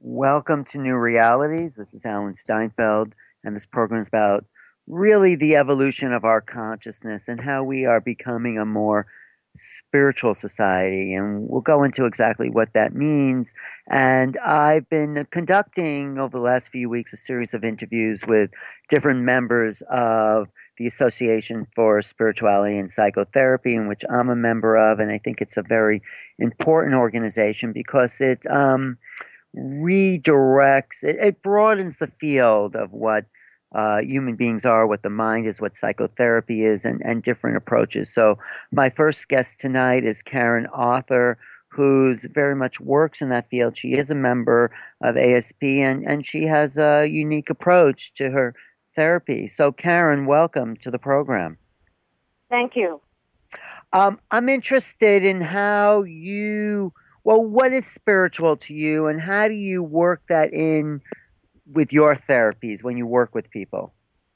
Welcome to New Realities. This is Alan Steinfeld, and this program is about really the evolution of our consciousness and how we are becoming a more spiritual society. And we'll go into exactly what that means. And I've been conducting over the last few weeks a series of interviews with different members of the Association for Spirituality and Psychotherapy, in which I'm a member of. And I think it's a very important organization because it broadens the field of what human beings are, what the mind is, what psychotherapy is, and different approaches. So, my first guest tonight is Karen Arthur, who's very much works in that field. She is a member of ASP, and she has a unique approach to her therapy. So, Karen, welcome to the program. Thank you. I'm interested in what is spiritual to you, and how do you work that in with your therapies when you work with people?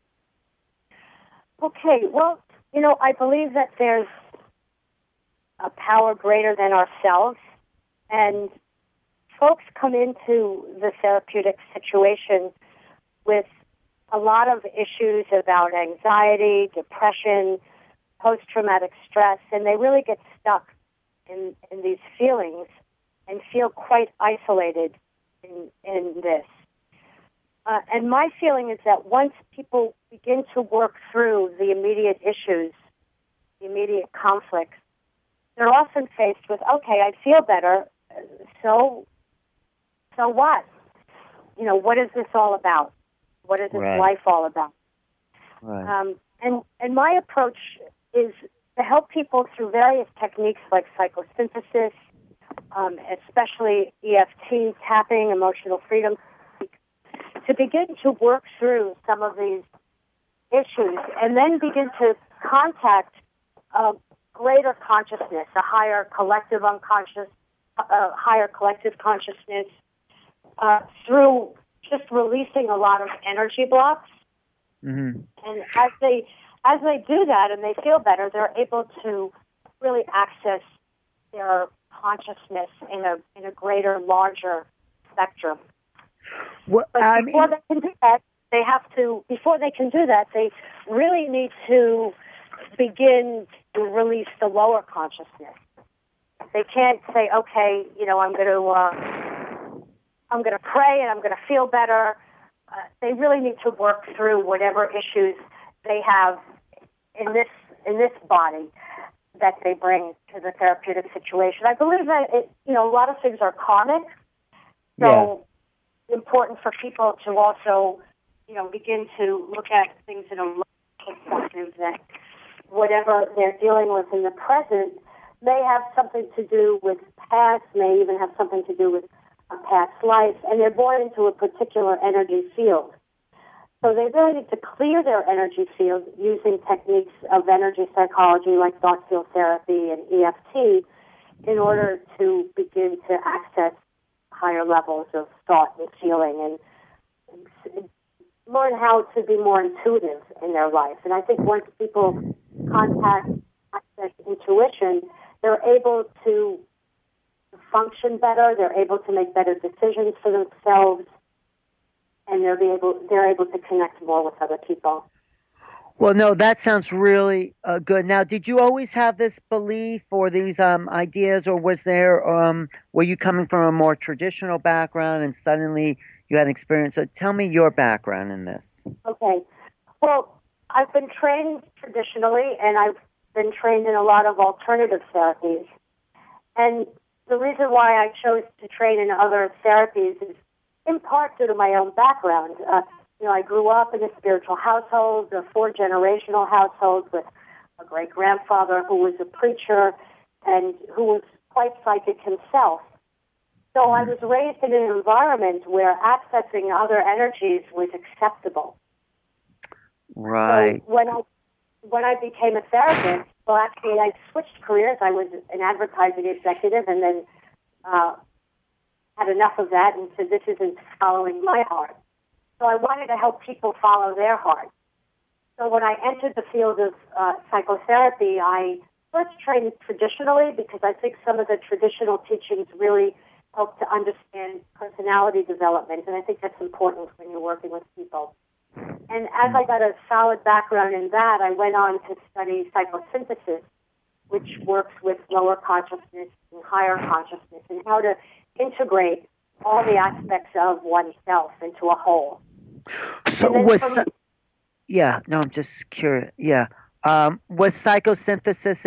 Okay, well, I believe that there's a power greater than ourselves, and folks come into the therapeutic situation with a lot of issues about anxiety, depression, post-traumatic stress, and they really get stuck in these feelings and feel quite isolated in this. And my feeling is that once people begin to work through the immediate issues, the immediate conflicts, they're often faced with, okay, I feel better, so what? What is this all about? What is this Right, life all about? right. And my approach is to help people through various techniques like psychosynthesis, especially EFT, tapping, emotional freedom, to begin to work through some of these issues and then begin to contact a greater consciousness, a higher collective unconscious, higher collective consciousness, through just releasing a lot of energy blocks. Hmm. And as they do that and they feel better, they're able to really access their consciousness in a greater, larger spectrum. Well, But I before mean, they can do that, they really need to begin to release the lower consciousness. They can't say, okay, I'm going to pray and I'm going to feel better. They really need to work through whatever issues they have in this body that they bring to the therapeutic situation. I believe that a lot of things are karmic, so yes. important for people to also, begin to look at things in a perspective that whatever they're dealing with in the present may have something to do with past, may even have something to do with a past life, and they're born into a particular energy field. So they really need to clear their energy field using techniques of energy psychology like thought field therapy and EFT in order to begin to access higher levels of thought and feeling and learn how to be more intuitive in their life. And I think once people contact access intuition, they're able to function better, they're able to make better decisions for themselves, and they're able to connect more with other people. Well, no, that sounds really good. Now, did you always have this belief or these ideas, or were you coming from a more traditional background and suddenly you had an experience? So tell me your background in this. Okay. Well, I've been trained traditionally, and I've been trained in a lot of alternative therapies. And the reason why I chose to train in other therapies is in part due to my own background. I grew up in a spiritual household, a four-generational household with a great-grandfather who was a preacher and who was quite psychic himself. So I was raised in an environment where accessing other energies was acceptable. So Right. when I became a therapist, well, actually, I switched careers. I was an advertising executive, and then had enough of that and said, this isn't following my heart. So I wanted to help people follow their heart. So when I entered the field of psychotherapy, I first trained traditionally because I think some of the traditional teachings really help to understand personality development, and I think that's important when you're working with people. And as I got a solid background in that, I went on to study psychosynthesis, which works with lower consciousness and higher consciousness, and how to integrate all the aspects of oneself into a whole. So I'm just curious. Yeah. Was psychosynthesis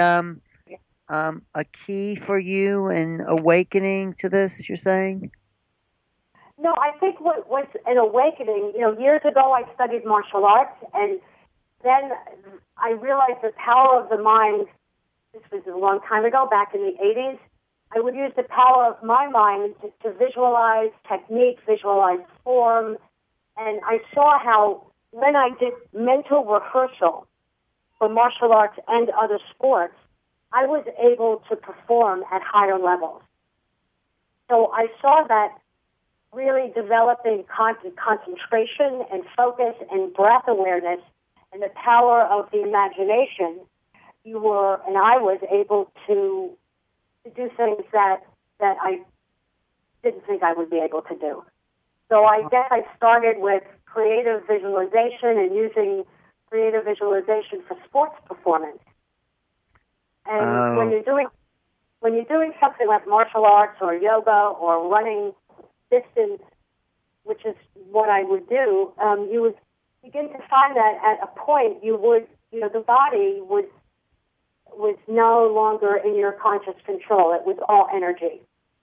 a key for you in awakening to this, you're saying? No, I think what was an awakening, years ago I studied martial arts, and then I realized the power of the mind. This was a long time ago, back in the 80s. I would use the power of my mind to visualize technique, visualize form, and I saw how when I did mental rehearsal for martial arts and other sports, I was able to perform at higher levels. So I saw that really developing concentration and focus and breath awareness and the power of the imagination, I was able to do things that I didn't think I would be able to do. So I guess I started with creative visualization and using creative visualization for sports performance. And when you're doing something like martial arts or yoga or running distance, which is what I would do, you would begin to find that at a point the body was no longer in your conscious control. It was all energy.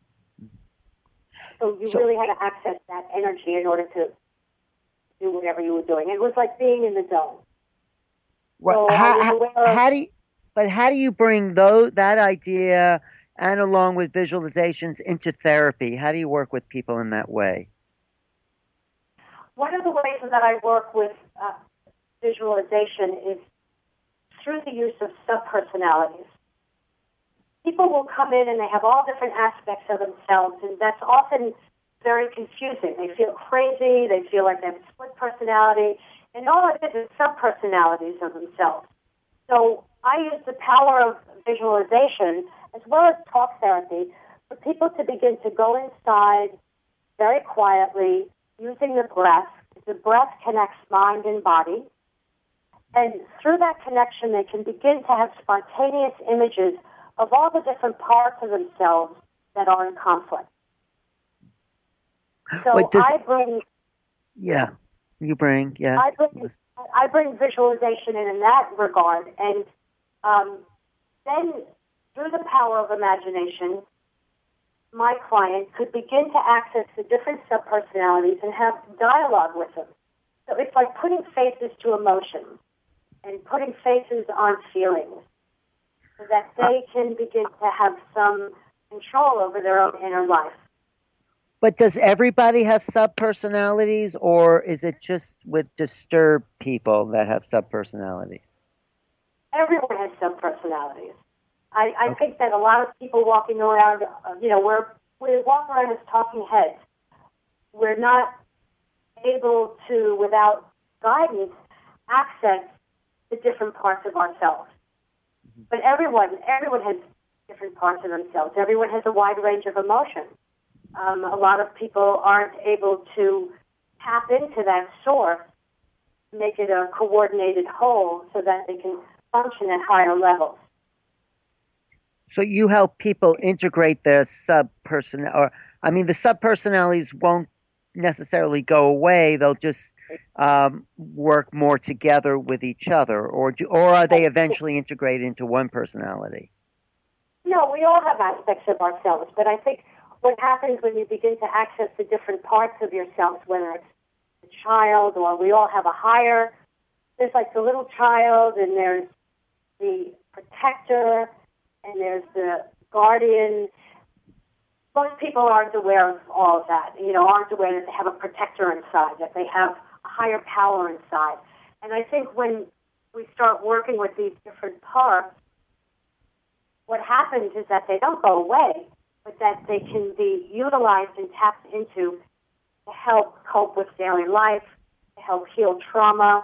So you really had to access that energy in order to do whatever you were doing. It was like being in the zone. Well, so how do you bring that idea and along with visualizations into therapy? How do you work with people in that way? One of the ways that I work with visualization is through the use of subpersonalities. People will come in and they have all different aspects of themselves, and that's often very confusing. They feel crazy, they feel like they have a split personality, and all it is subpersonalities of themselves. So I use the power of visualization as well as talk therapy for people to begin to go inside very quietly using the breath. The breath connects mind and body. And through that connection, they can begin to have spontaneous images of all the different parts of themselves that are in conflict. So I bring visualization in that regard, and then through the power of imagination, my client could begin to access the different subpersonalities and have dialogue with them. So it's like putting faces to emotions and putting faces on feelings so that they can begin to have some control over their own inner life. But does everybody have subpersonalities, or is it just with disturbed people that have subpersonalities? Everyone has subpersonalities. I think that a lot of people walking around, we walk around as talking heads. We're not able to, without guidance, access the different parts of ourselves. But everyone has different parts of themselves. Everyone has a wide range of emotions. A lot of people aren't able to tap into that source, make it a coordinated whole so that they can function at higher levels. So you help people integrate their the subpersonalities won't necessarily go away. They'll just work more together with each other, or are they eventually integrated into one personality? No, we all have aspects of ourselves, but I think what happens when you begin to access the different parts of yourself, whether it's the child or we all have there's like the little child, and there's the protector, and there's the guardian. Most people aren't aware of all of that, aren't aware that they have a protector inside, that they have a higher power inside. And I think when we start working with these different parts, what happens is that they don't go away, but that they can be utilized and tapped into to help cope with daily life, to help heal trauma,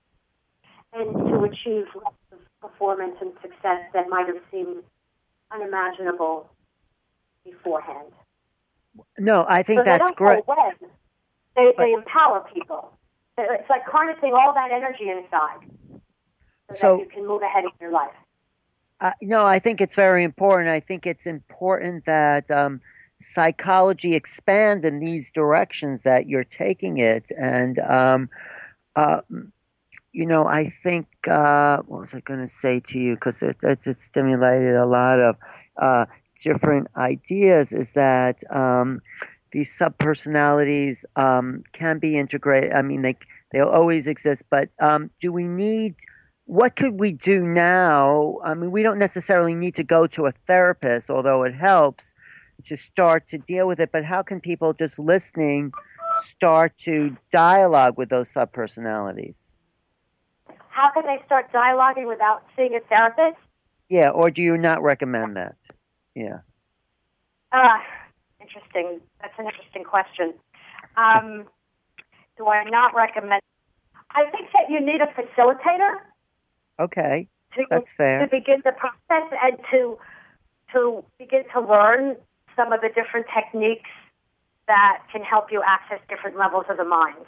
and to achieve performance and success that might have seemed unimaginable beforehand. No, I So think they that's don't go great. away. But They empower people. It's like harnessing all that energy inside so that you so can move ahead in your life. no, I think it's very important. I think it's important that psychology expand in these directions that you're taking it. And, uh, I think, what was I going to say to you? Because it stimulated a lot of uh, different ideas, is that these subpersonalities can be integrated. I mean, they'll always exist, but do we need, what could we do now? I mean, we don't necessarily need to go to a therapist, although it helps to start to deal with it, but how can people just listening start to dialogue with those subpersonalities? How can they start dialoguing without seeing a therapist? Yeah, or do you not recommend that? Yeah. Uh, Interesting. That's an interesting question. Um, do I not recommend? I think that you need a facilitator Okay, to that's fair. begin the process and to begin to learn some of the different techniques that can help you access different levels of the mind.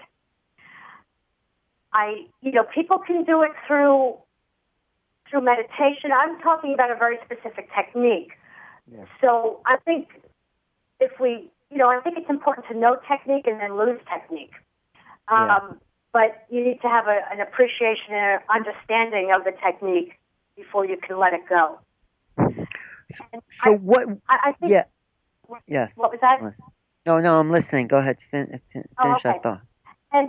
People can do it through meditation. I'm talking about a very specific technique. Yeah. So I think I think it's important to know technique and then lose technique. Yeah. But you need to have an appreciation and understanding of the technique before you can let it go. So what? I think. Yeah. Yes. What was that? Listen. No, I'm listening. Go ahead. Oh, Finish okay. that thought. And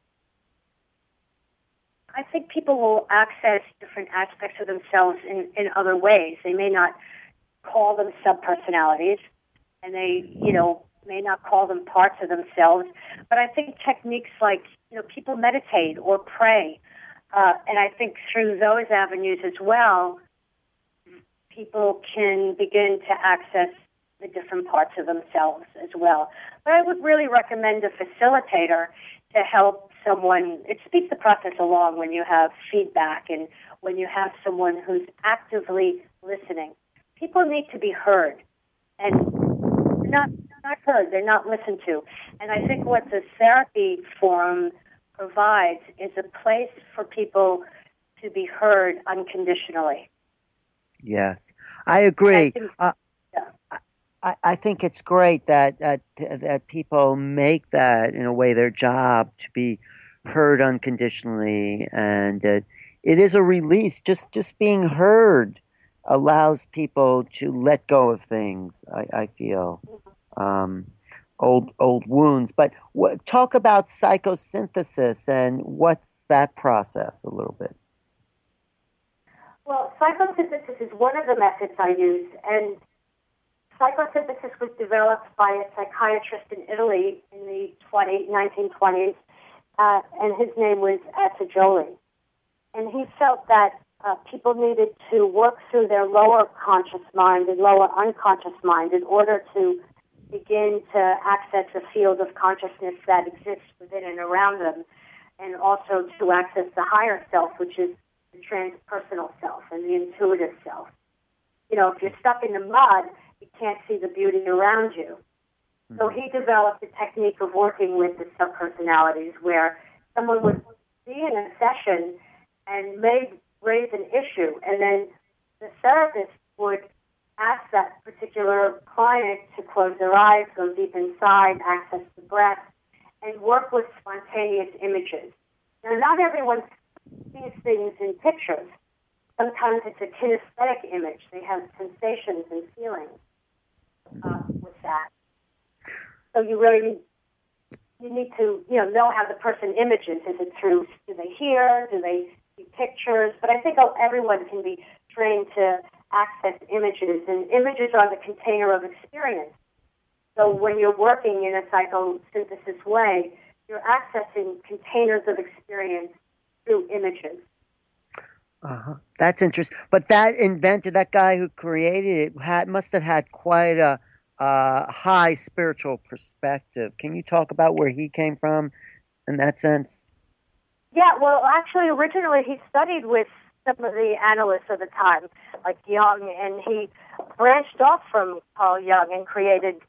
I think people will access different aspects of themselves in other ways. They may not call them subpersonalities, and they, may not call them parts of themselves. But I think techniques like, people meditate or pray, and I think through those avenues as well, people can begin to access the different parts of themselves as well. But I would really recommend a facilitator to help someone. It speeds the process along when you have feedback and when you have someone who's actively listening. People need to be heard, and they're not heard. They're not listened to. And I think what the therapy forum provides is a place for people to be heard unconditionally. Yes, I agree. Yeah. I think it's great that people make that in a way their job to be heard unconditionally, and it is a release. Just being heard allows people to let go of things. I feel um, old wounds. But talk about psychosynthesis and what's that process a little bit. Well, psychosynthesis is one of the methods I use, and psychosynthesis was developed by a psychiatrist in Italy in the 1920s, and his name was Assagioli. And he felt that people needed to work through their lower conscious mind and lower unconscious mind in order to begin to access a field of consciousness that exists within and around them, and also to access the higher self, which is the transpersonal self and the intuitive self. If you're stuck in the mud, you can't see the beauty around you. So he developed a technique of working with the subpersonalities where someone would be in a session and may raise an issue, and then the therapist would ask that particular client to close their eyes, go deep inside, access the breath, and work with spontaneous images. Now, not everyone sees things in pictures. Sometimes it's a kinesthetic image. They have sensations and feelings with that. So you need to know how the person images. Is it through? Do they hear? Do they see pictures? But I think everyone can be trained to access images, and images are the container of experience. So when you're working in a psychosynthesis way, you're accessing containers of experience through images. That's interesting. But that guy who created it must have had quite a high spiritual perspective. Can you talk about where he came from in that sense? Yeah, well, actually, originally he studied with some of the analysts of the time, like Jung, and he branched off from Carl Jung and created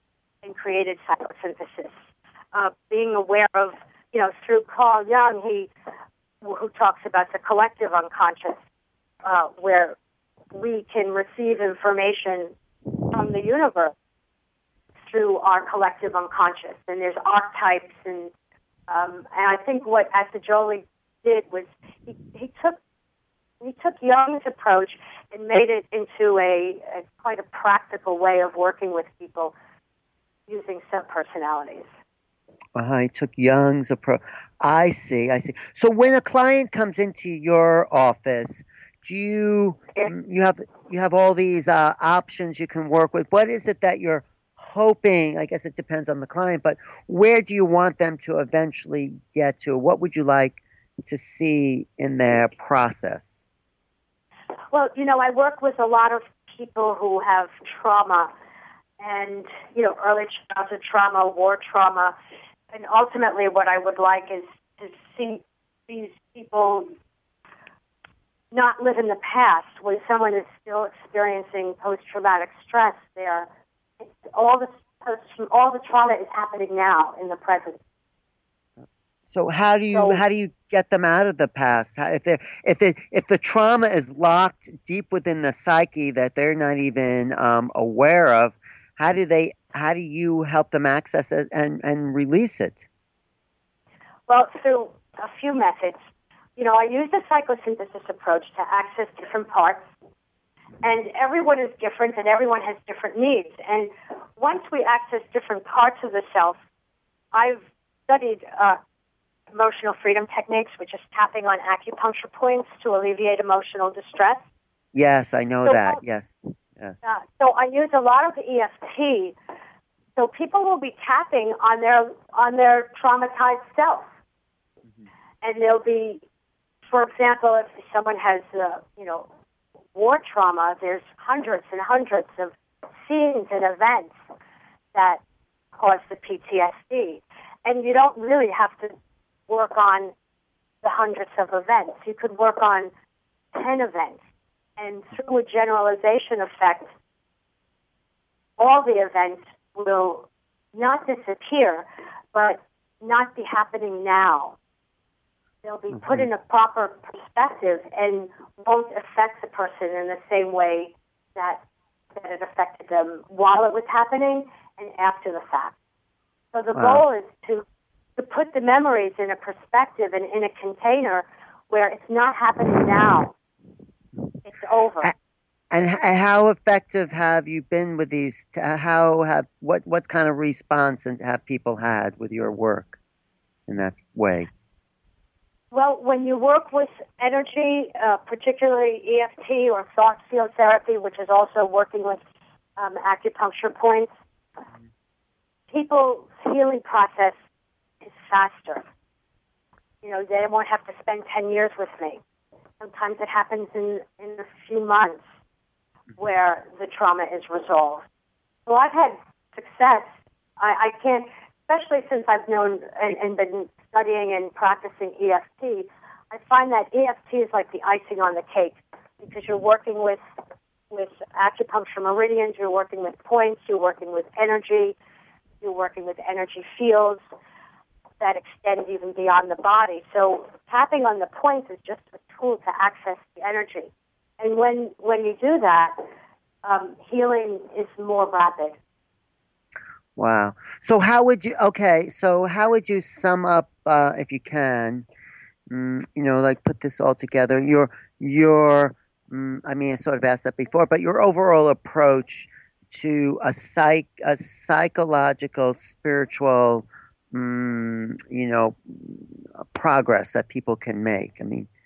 and created psychosynthesis. Being aware of, through Carl Jung, who talks about the collective unconscious, where we can receive information from the universe through our collective unconscious. And there's archetypes, and I think what Assagioli did was he took Jung's approach and made it into a quite a practical way of working with people using subpersonalities. He took Jung's approach. I see. So when a client comes into your office, do you have all these options you can work with? What is it that you're hoping? I guess it depends on the client, but where do you want them to eventually get to? What would you like to see in their process? Well, I work with a lot of people who have trauma and, early childhood trauma, war trauma. And ultimately what I would like is to see these people not live in the past. When someone is still experiencing post-traumatic stress, all the trauma is happening now in the present. So how do you get them out of the past? If the trauma is locked deep within the psyche that they're not even aware of, how do you help them access it and release it? Well, through a few methods. I use the psychosynthesis approach to access different parts, and everyone is different and everyone has different needs. And once we access different parts of the self, I've studied emotional freedom techniques, which is tapping on acupuncture points to alleviate emotional distress. Yes, I know that. Yes. So I use a lot of EFT. So people will be tapping on their traumatized self, and they'll be, for example, if someone has war trauma, there's hundreds and hundreds of scenes and events that cause the PTSD, and you don't really have to work on the hundreds of events. You could work on 10 events. And through a generalization effect, all the events will not disappear, but not be happening now. They'll be put in a proper perspective and won't affect the person in the same way that it affected them while it was happening and after the fact. So the goal is to put the memories in a perspective and in a container where it's not happening now. It's over. And how effective have you been with these? What kind of response have people had with your work in that way? Well, when you work with energy, particularly EFT or thought field therapy, which is also working with acupuncture points, people's healing process is faster. They won't have to spend 10 years with me. Sometimes it happens in a few months where the trauma is resolved. So I've had success. I can't, especially since I've known and been studying and practicing EFT, I find that EFT is like the icing on the cake because you're working with acupuncture meridians, you're working with points, you're working with energy, you're working with energy fields that extend even beyond the body. So tapping on the points is just a tool to access the energy. And when you do that, healing is more rapid. Wow. So how would you sum up, if you can, put this all together, I sort of asked that before, but your overall approach to a psychological, spiritual, progress that people can make.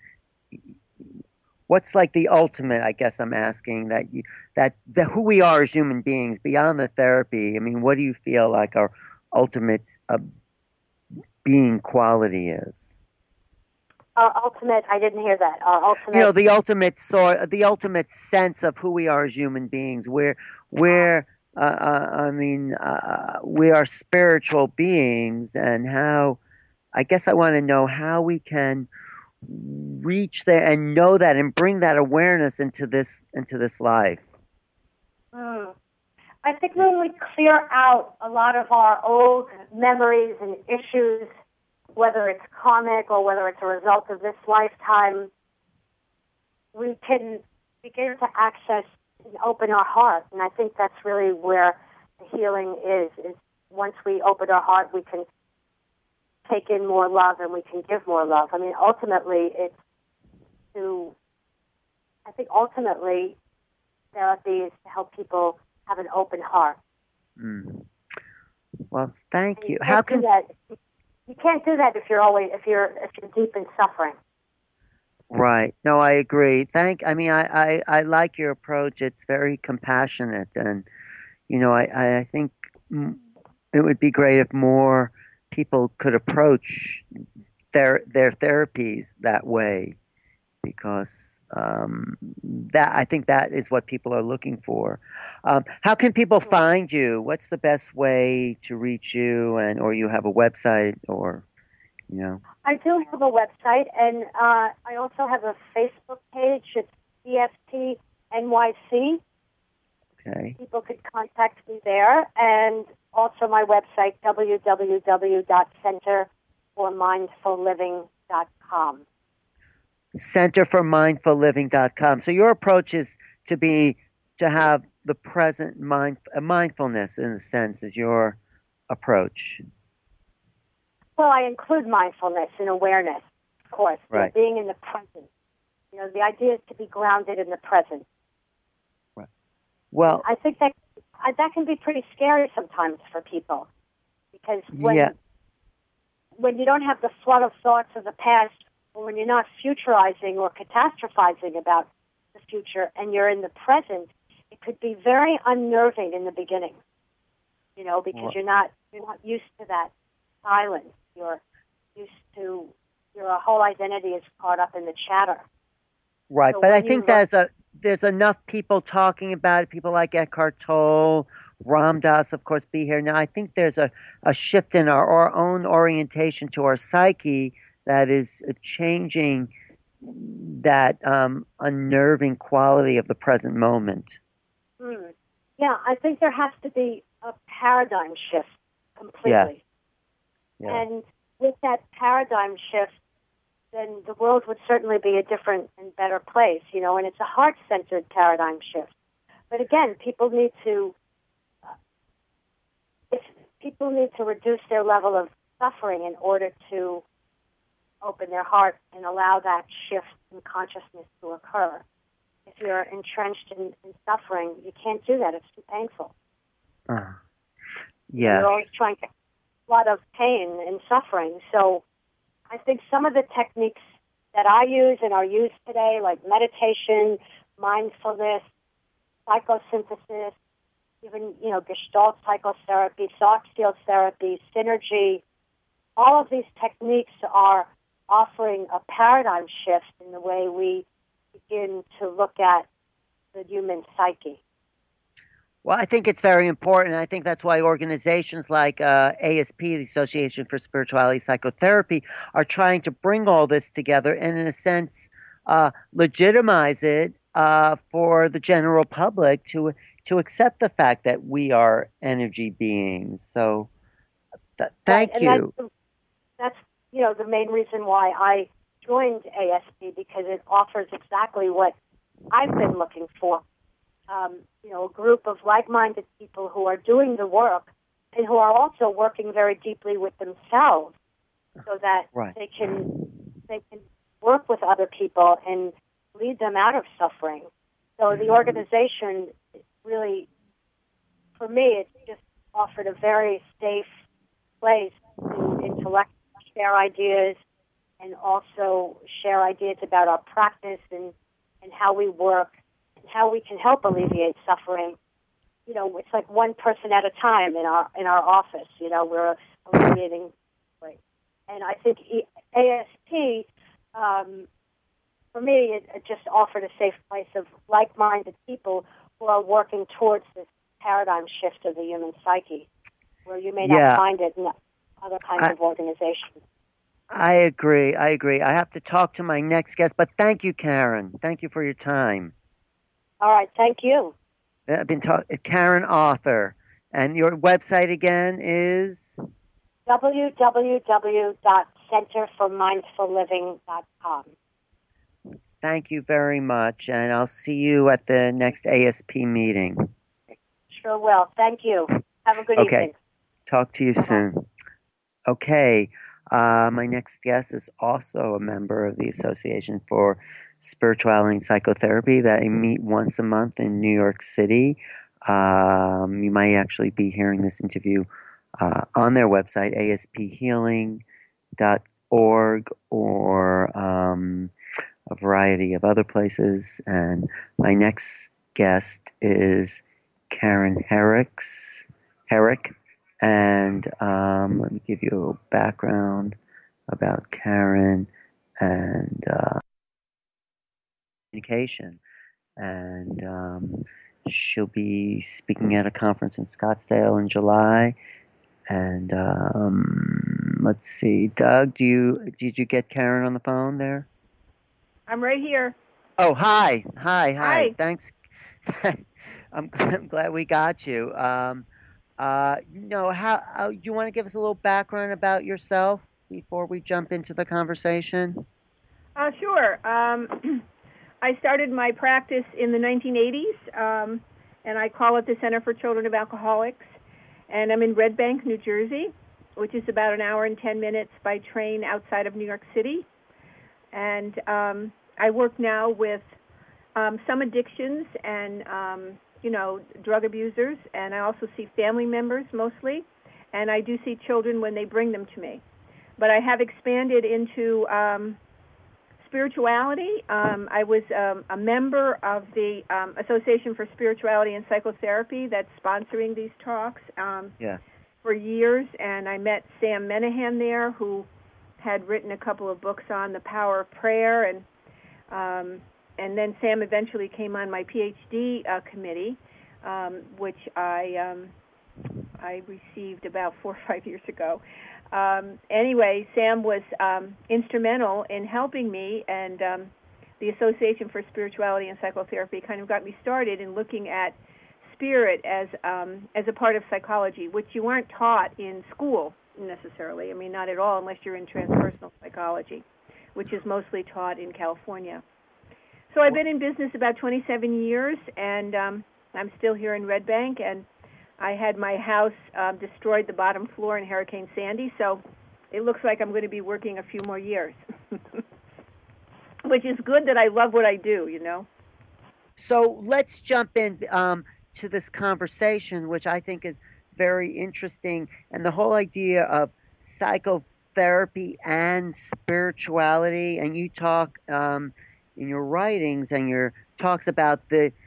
What's like the ultimate, I guess I'm asking, that who we are as human beings beyond the therapy? What do you feel like our ultimate being quality is? Our ultimate, I didn't hear that. Our ultimate, the ultimate sense of who we are as human beings. We are spiritual beings, and how, I guess I want to know how we can reach there and know that and bring that awareness into this life. I think when we clear out a lot of our old memories and issues, whether it's karmic or whether it's a result of this lifetime, we can begin to access and open our heart. And I think that's really where the healing is once we open our heart, we can take in more love and we can give more love. I mean, ultimately, therapy is to help people have an open heart. Mm. Well, thank you. How can that? You can't do that if you're deep in suffering. Right. No, I agree. I like your approach. It's very compassionate, and I think it would be great if more people could approach their therapies that way, because that I think that is what people are looking for. How can people find you? What's the best way to reach you, or you have a website, or I do have a website, and I also have a Facebook page. It's EFT NYC. Okay. People could contact me there, and also my website, www.centerformindfulliving.com. Centerformindfulliving.com. So your approach is to have the present mindfulness, in a sense, is your approach. Well, I include mindfulness and awareness, of course. Right. Being in the present. The idea is to be grounded in the present. Right. Well, I think that can be pretty scary sometimes for people, because when you don't have the flood of thoughts of the past, or when you're not futurizing or catastrophizing about the future, and you're in the present, it could be very unnerving in the beginning. Because you're not used to that silence. You're used to your whole identity is caught up in the chatter. Right, So but I think there's enough people talking about it. People like Eckhart Tolle, Ram Dass, of course, be here now. I think there's a shift in our own orientation to our psyche that is changing that unnerving quality of the present moment. Yeah, I think there has to be a paradigm shift completely. Yes. Yeah. And with that paradigm shift, then the world would certainly be a different and better place, and it's a heart-centered paradigm shift. But again, people need to reduce their level of suffering in order to open their heart and allow that shift in consciousness to occur. If you're entrenched in suffering, you can't do that. It's too painful. Yes. You're always trying to a lot of pain and suffering. So I think some of the techniques that I use and are used today, like meditation, mindfulness, psychosynthesis, even, Gestalt psychotherapy, thought field therapy, synergy, all of these techniques are offering a paradigm shift in the way we begin to look at the human psyche. Well, I think it's very important. I think that's why organizations like ASP, the Association for Spirituality Psychotherapy, are trying to bring all this together and, in a sense, legitimize it for the general public to accept the fact that we are energy beings. So, thank you. That's the main reason why I joined ASP, because it offers exactly what I've been looking for. A group of like-minded people who are doing the work and who are also working very deeply with themselves, so that they can work with other people and lead them out of suffering. So the organization really, for me, it just offered a very safe place to intellectually share ideas and also share ideas about our practice and how we work, how we can help alleviate suffering. It's like one person at a time in our office. We're alleviating, and I think ASP, for me, it just offered a safe place of like-minded people who are working towards this paradigm shift of the human psyche, where you may not find it in other kinds of organizations. I agree. I have to talk to my next guest, but thank you, Karen. Thank you for your time. All right. Thank you. I've been talking Karen Author, and your website again is www.centerformindfulliving.com. Thank you very much, and I'll see you at the next ASP meeting. Sure will. Thank you. Have a good Okay, evening. talk to you Bye-bye. soon. Okay, my next guest is also a member of the Association for Spirituality and Psychotherapy that meet once a month in New York City. You might actually be hearing this interview on their website, asphealing.org, or a variety of other places. And my next guest is Karen Herrick. And let me give you a background about Karen and communication. And she'll be speaking at a conference in Scottsdale in July. And let's see, Doug, did you get Karen on the phone there? I'm right here. Oh, hi. Hi. Thanks. I'm glad we got you. You want to give us a little background about yourself before we jump into the conversation? Sure. I started my practice in the 1980s, and I call it the Center for Children of Alcoholics. And I'm in Red Bank, New Jersey, which is about an hour and 10 minutes by train outside of New York City. And I work now with some addictions and, drug abusers, and I also see family members mostly, and I do see children when they bring them to me. But I have expanded into spirituality. I was a member of the Association for Spirituality and Psychotherapy that's sponsoring these talks Yes. for years, and I met Sam Menahan there, who had written a couple of books on the power of prayer, and then Sam eventually came on my PhD committee, which I received about 4 or 5 years ago. Anyway, Sam was instrumental in helping me, and the Association for Spirituality and Psychotherapy kind of got me started in looking at spirit as a part of psychology, which you aren't taught in school necessarily. I mean, not at all, unless you're in transpersonal psychology, which is mostly taught in California. So I've been in business about 27 years, and I'm still here in Red Bank, and I had my house destroyed, the bottom floor, in Hurricane Sandy, so it looks like I'm going to be working a few more years, which is good that I love what I do, you know. So let's jump in to this conversation, which I think is very interesting, and the whole idea of psychotherapy and spirituality. And you talk in your writings and your talks about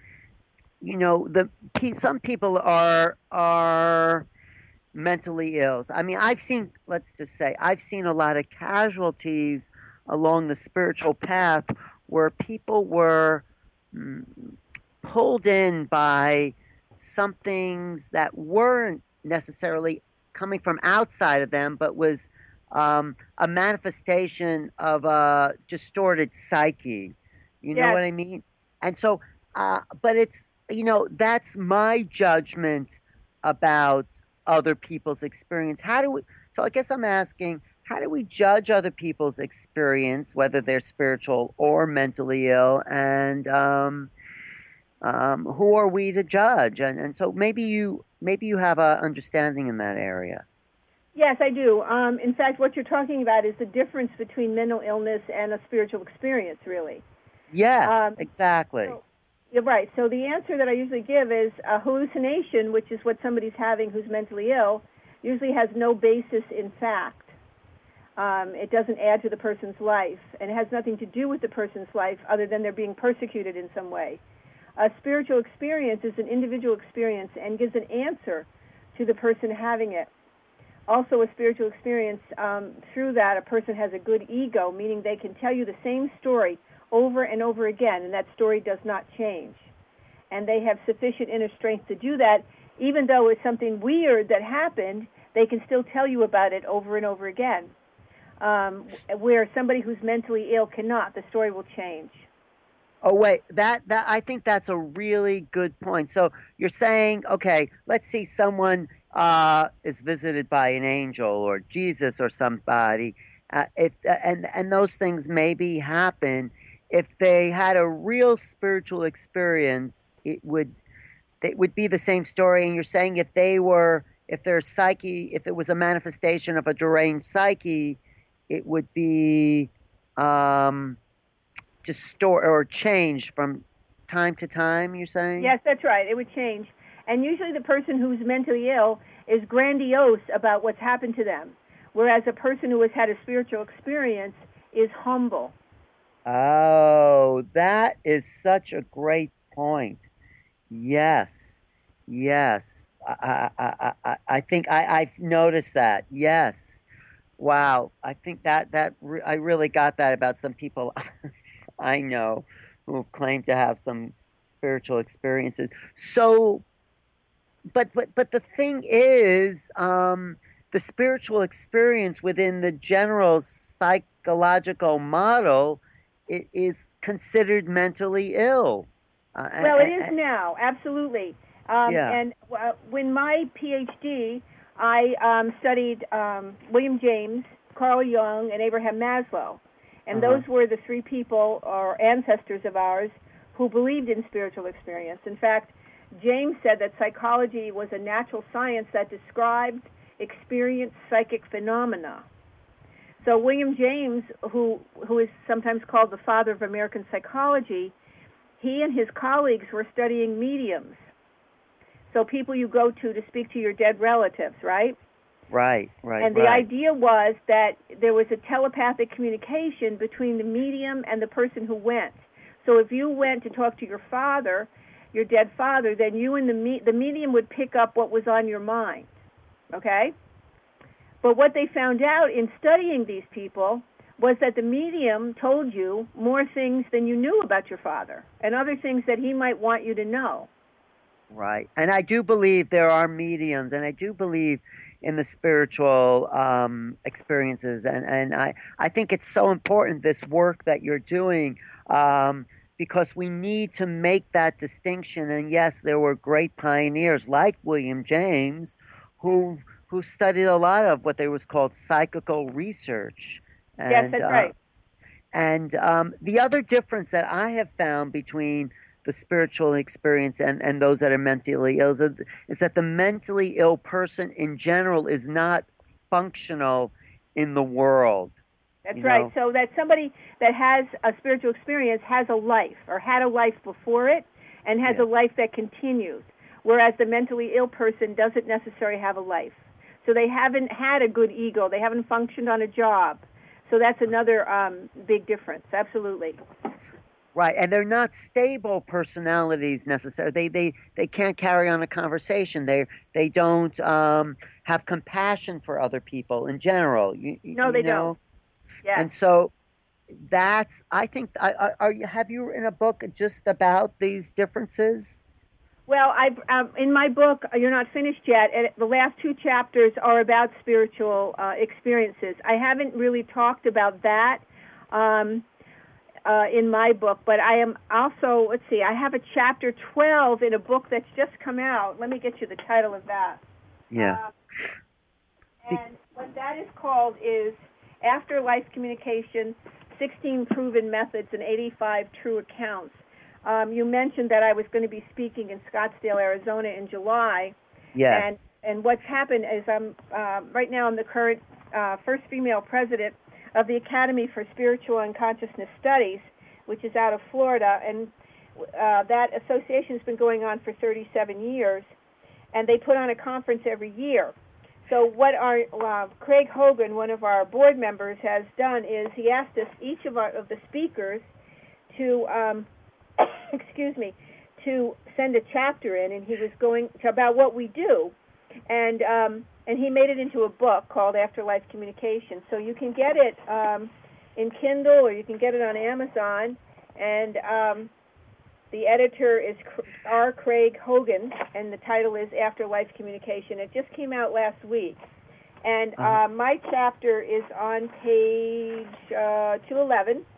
some people are mentally ill. I mean, let's just say, I've seen a lot of casualties along the spiritual path where people were pulled in by some things that weren't necessarily coming from outside of them, but was a manifestation of a distorted psyche. You know Yes. what I mean? And so, but it's, that's my judgment about other people's experience. So I guess I'm asking, how do we judge other people's experience, whether they're spiritual or mentally ill? And who are we to judge? And so maybe you have a understanding in that area. Yes, I do. In fact, what you're talking about is the difference between mental illness and a spiritual experience, really. Yes, exactly. You're right. So the answer that I usually give is a hallucination, which is what somebody's having who's mentally ill, usually has no basis in fact. It doesn't add to the person's life, and it has nothing to do with the person's life other than they're being persecuted in some way. A spiritual experience is an individual experience and gives an answer to the person having it. Also, a spiritual experience, through that, a person has a good ego, meaning they can tell you the same story over and over again, and that story does not change. And they have sufficient inner strength to do that. Even though it's something weird that happened, they can still tell you about it over and over again. Where somebody who's mentally ill cannot, the story will change. Oh wait, that I think that's a really good point. So you're saying, okay, let's see someone is visited by an angel or Jesus or somebody. And those things maybe happen if they had a real spiritual experience. It would be the same story. And you're saying if their psyche, if it was a manifestation of a deranged psyche, it would be um just store or change from time to time, you're saying? Yes, that's right. It would change. And usually the person who's mentally ill is grandiose about what's happened to them, whereas a person who has had a spiritual experience is humble. Oh, that is such a great point. Yes. Yes. I think I've noticed that. Yes. Wow. I think I really got that about some people I know who have claimed to have some spiritual experiences. So, but the thing is, the spiritual experience within the general psychological model is considered mentally ill. Well, it is now, absolutely. Yeah. And when my PhD, I studied William James, Carl Jung, and Abraham Maslow. And Uh-huh. those were the three people or ancestors of ours who believed in spiritual experience. In fact, James said that psychology was a natural science that described experienced psychic phenomena. So William James, who is sometimes called the father of American psychology, he and his colleagues were studying mediums. So people you go to speak to your dead relatives, right? Right. And the idea was that there was a telepathic communication between the medium and the person who went. So if you went to talk to your father, your dead father, then you and the medium would pick up what was on your mind, okay? But what they found out in studying these people was that the medium told you more things than you knew about your father and other things that he might want you to know. Right. And I do believe there are mediums, and I do believe in the spiritual experiences. And I think it's so important, this work that you're doing, because we need to make that distinction. And yes, there were great pioneers like William James who studied a lot of what they was called psychical research. Yes, And that's right. the other difference that I have found between the spiritual experience and those that are mentally ill is that the mentally ill person in general is not functional in the world. That's You right. know? So that somebody that has a spiritual experience has a life or had a life before it and has Yeah. a life that continues, whereas the mentally ill person doesn't necessarily have a life. So they haven't had a good ego. They haven't functioned on a job. So that's another big difference. Absolutely. Right, and they're not stable personalities necessarily. They can't carry on a conversation. They don't have compassion for other people in general. No, they don't. Yes. And so that's I think are you have you written a book just about these differences? Well, in my book, you're not finished yet. And the last two chapters are about spiritual experiences. I haven't really talked about that in my book, but I am also, let's see, I have a chapter 12 in a book that's just come out. Let me get you the title of that. Yeah. And what that is called is Afterlife Communication, 16 Proven Methods and 85 True Accounts. You mentioned that I was going to be speaking in Scottsdale, Arizona in July. Yes. And what's happened is right now I'm the current first female president of the Academy for Spiritual and Consciousness Studies, which is out of Florida. And that association has been going on for 37 years. And they put on a conference every year. So what our Craig Hogan, one of our board members, has done is he asked us, each of the speakers, to to send a chapter in, and he was going to, about what we do, and he made it into a book called Afterlife Communication. So you can get it in Kindle or you can get it on Amazon, and the editor is R. Craig Hogan, and the title is Afterlife Communication. It just came out last week. And my chapter is on page 211,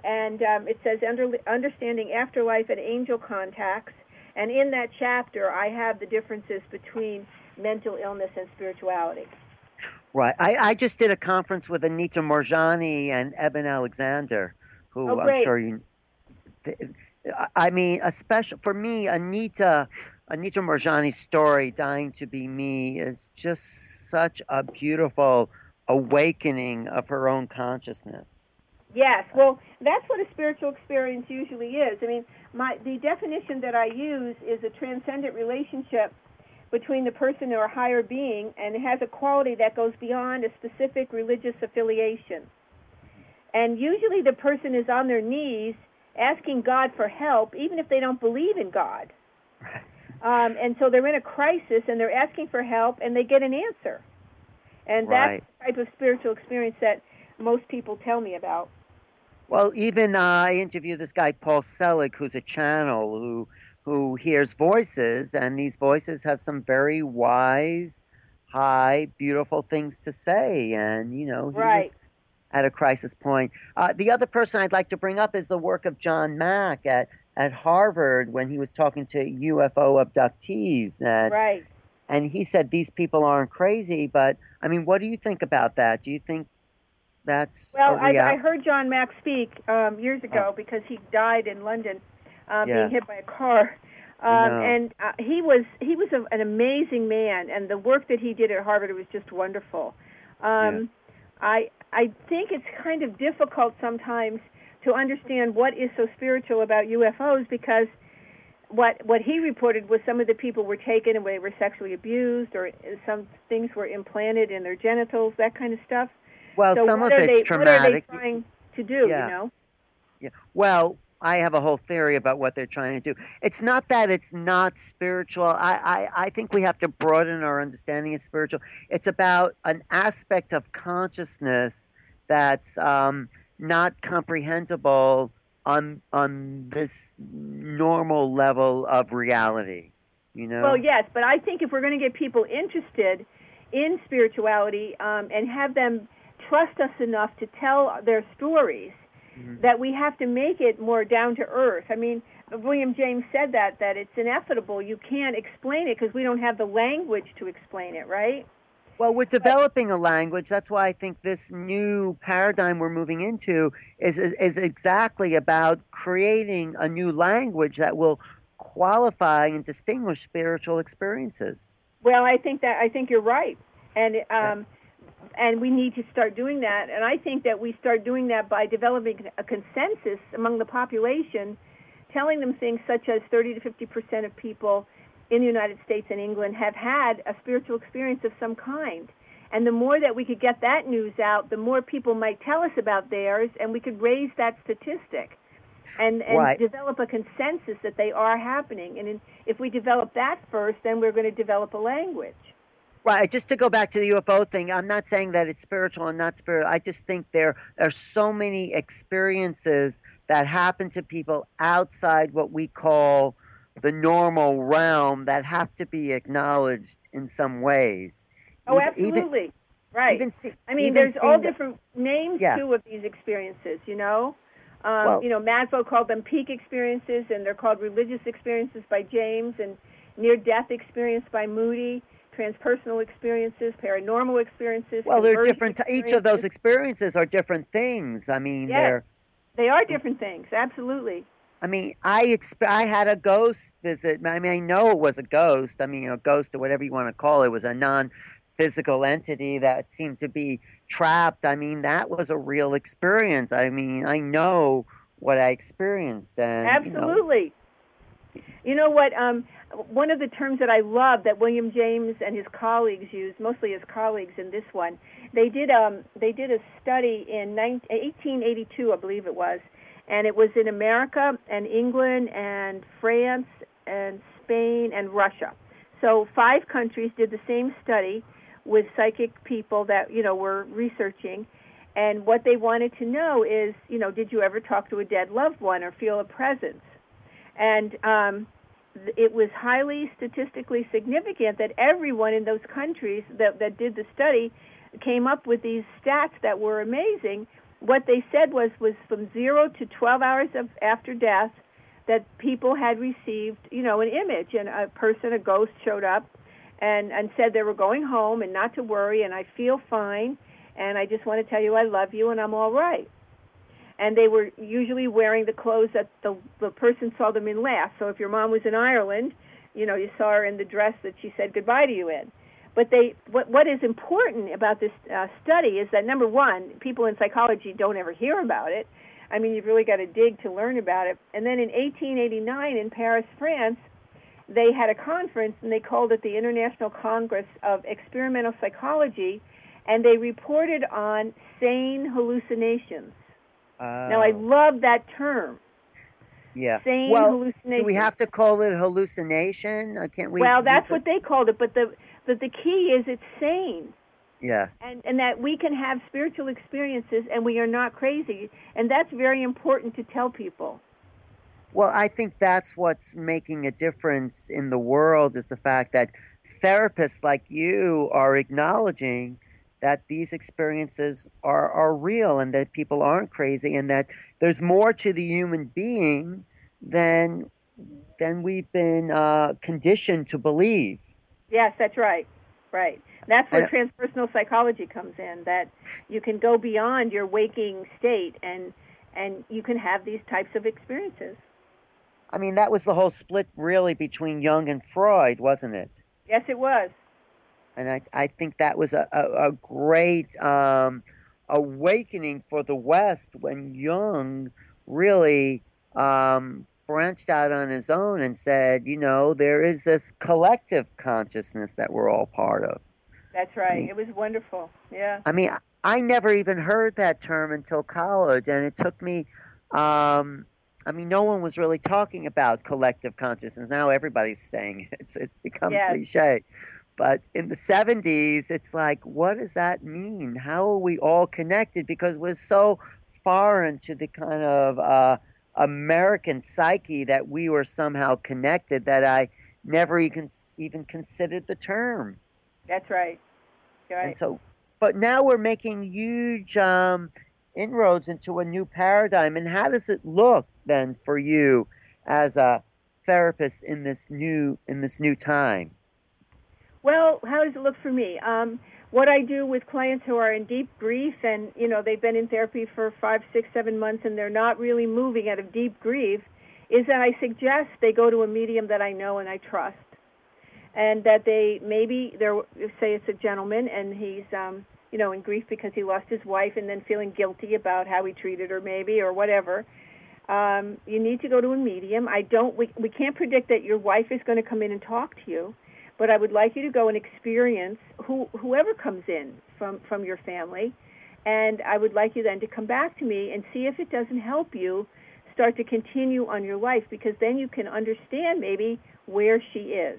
And it says Understanding Afterlife and Angel Contacts. And in that chapter, I have the differences between mental illness and spirituality. Right. I just did a conference with Anita Morjani and Eben Alexander, who I'm great. sure you. I mean, especially for me, Anita Morjani's story, Dying to Be Me, is just such a beautiful awakening of her own consciousness. Yes, well, that's what a spiritual experience usually is. I mean, the definition that I use is a transcendent relationship between the person or a higher being, and it has a quality that goes beyond a specific religious affiliation. And usually the person is on their knees asking God for help, even if they don't believe in God. And so they're in a crisis, and they're asking for help, and they get an answer. And that's the type of spiritual experience that most people tell me about. Well, even I interviewed this guy, Paul Selig, who's a channel who hears voices, and these voices have some very wise, high, beautiful things to say. And, you know, he was at a crisis point. The other person I'd like to bring up is the work of John Mack at Harvard when he was talking to UFO abductees. And he said these people aren't crazy, but, I mean, what do you think about that? Do you think that's I heard John Mack speak years ago because he died in London being hit by a car. And he was an amazing man, and the work that he did at Harvard was just wonderful. I think it's kind of difficult sometimes to understand what is so spiritual about UFOs, because what he reported was some of the people were taken and they were sexually abused, or some things were implanted in their genitals, that kind of stuff. Well, so some of it's traumatic. What are they trying to do, you know? Yeah. Well, I have a whole theory about what they're trying to do. It's not that it's not spiritual. I think we have to broaden our understanding of spiritual. It's about an aspect of consciousness that's not comprehensible on this normal level of reality, you know? Well, yes, but I think if we're going to get people interested in spirituality and have them trust us enough to tell their stories, that we have to make it more down to earth. I mean, William James said that it's inevitable. You can't explain it because we don't have the language to explain it, right? Well, we're developing a language. That's why I think this new paradigm we're moving into is exactly about creating a new language that will qualify and distinguish spiritual experiences. Well, I think you're right, and we need to start doing that. And I think that we start doing that by developing a consensus among the population, telling them things such as 30 to 50% of people in the United States and England have had a spiritual experience of some kind. And the more that we could get that news out, the more people might tell us about theirs, and we could raise that statistic and develop a consensus that they are happening. And if we develop that first, then we're going to develop a language. Right. Just to go back to the UFO thing, I'm not saying that it's spiritual and not spiritual. I just think there are so many experiences that happen to people outside what we call the normal realm that have to be acknowledged in some ways. Oh, absolutely. Right. There's all different names, too, of these experiences, you know. Madvo called them peak experiences, and they're called religious experiences by James, and near-death experience by Moody, transpersonal experiences, paranormal experiences. Well, they're different. Each of those experiences are different things. I mean, they are different things, absolutely. I mean, I had a ghost visit. I mean, I know it was a ghost. I mean, a ghost or whatever you want to call it. It was a non-physical entity that seemed to be trapped. I mean, that was a real experience. I mean, I know what I experienced. And, absolutely. You know what? One of the terms that I love that William James and his colleagues use, mostly his colleagues in this one, they did a study in 1882, I believe it was, and it was in America and England and France and Spain and Russia. So 5 countries did the same study with psychic people that, were researching. And what they wanted to know is, did you ever talk to a dead loved one or feel a presence? And it was highly statistically significant that everyone in those countries that did the study came up with these stats that were amazing. what they said was from 0 to 12 hours after death that people had received, an image, and a ghost showed up and said they were going home and not to worry, and I feel fine, and I just want to tell you I love you and I'm all right. And they were usually wearing the clothes that the person saw them in last. So if your mom was in Ireland, you saw her in the dress that she said goodbye to you in. But what is important about this study is that, number one, people in psychology don't ever hear about it. I mean, you've really got to dig to learn about it. And then in 1889 in Paris, France, they had a conference, and they called it the International Congress of Experimental Psychology, and they reported on sane hallucinations. Now, I love that term. Yeah. Sane hallucination. Do we have to call it hallucination? Can't we? Well, that's what they called it, but the key is it's sane. Yes. And that we can have spiritual experiences and we are not crazy. And that's very important to tell people. Well, I think that's what's making a difference in the world is the fact that therapists like you are acknowledging that these experiences are real and that people aren't crazy and that there's more to the human being than we've been conditioned to believe. Yes, that's right. Right. That's where transpersonal psychology comes in, that you can go beyond your waking state and you can have these types of experiences. I mean, that was the whole split really between Jung and Freud, wasn't it? Yes, it was. And I think that was a great awakening for the West when Jung really branched out on his own and said, there is this collective consciousness that we're all part of. That's right. It was wonderful. Yeah. I mean, I never even heard that term until college, and it took me. No one was really talking about collective consciousness. Now everybody's saying it. It's become cliche. But in the 70s, it's like, what does that mean? How are we all connected? Because we're so foreign to the kind of American psyche that we were somehow connected that I never even considered the term. That's right. You're right. And so, but now we're making huge inroads into a new paradigm. And how does it look then for you as a therapist in this new time? Well, how does it look for me? What I do with clients who are in deep grief and, they've been in therapy for 5, 6, 7 months and they're not really moving out of deep grief is that I suggest they go to a medium that I know and I trust. And that say it's a gentleman and he's, in grief because he lost his wife and then feeling guilty about how he treated her maybe or whatever. You need to go to a medium. We can't predict that your wife is going to come in and talk to you. But I would like you to go and experience whoever comes in from your family, and I would like you then to come back to me and see if it doesn't help you start to continue on your life, because then you can understand maybe where she is.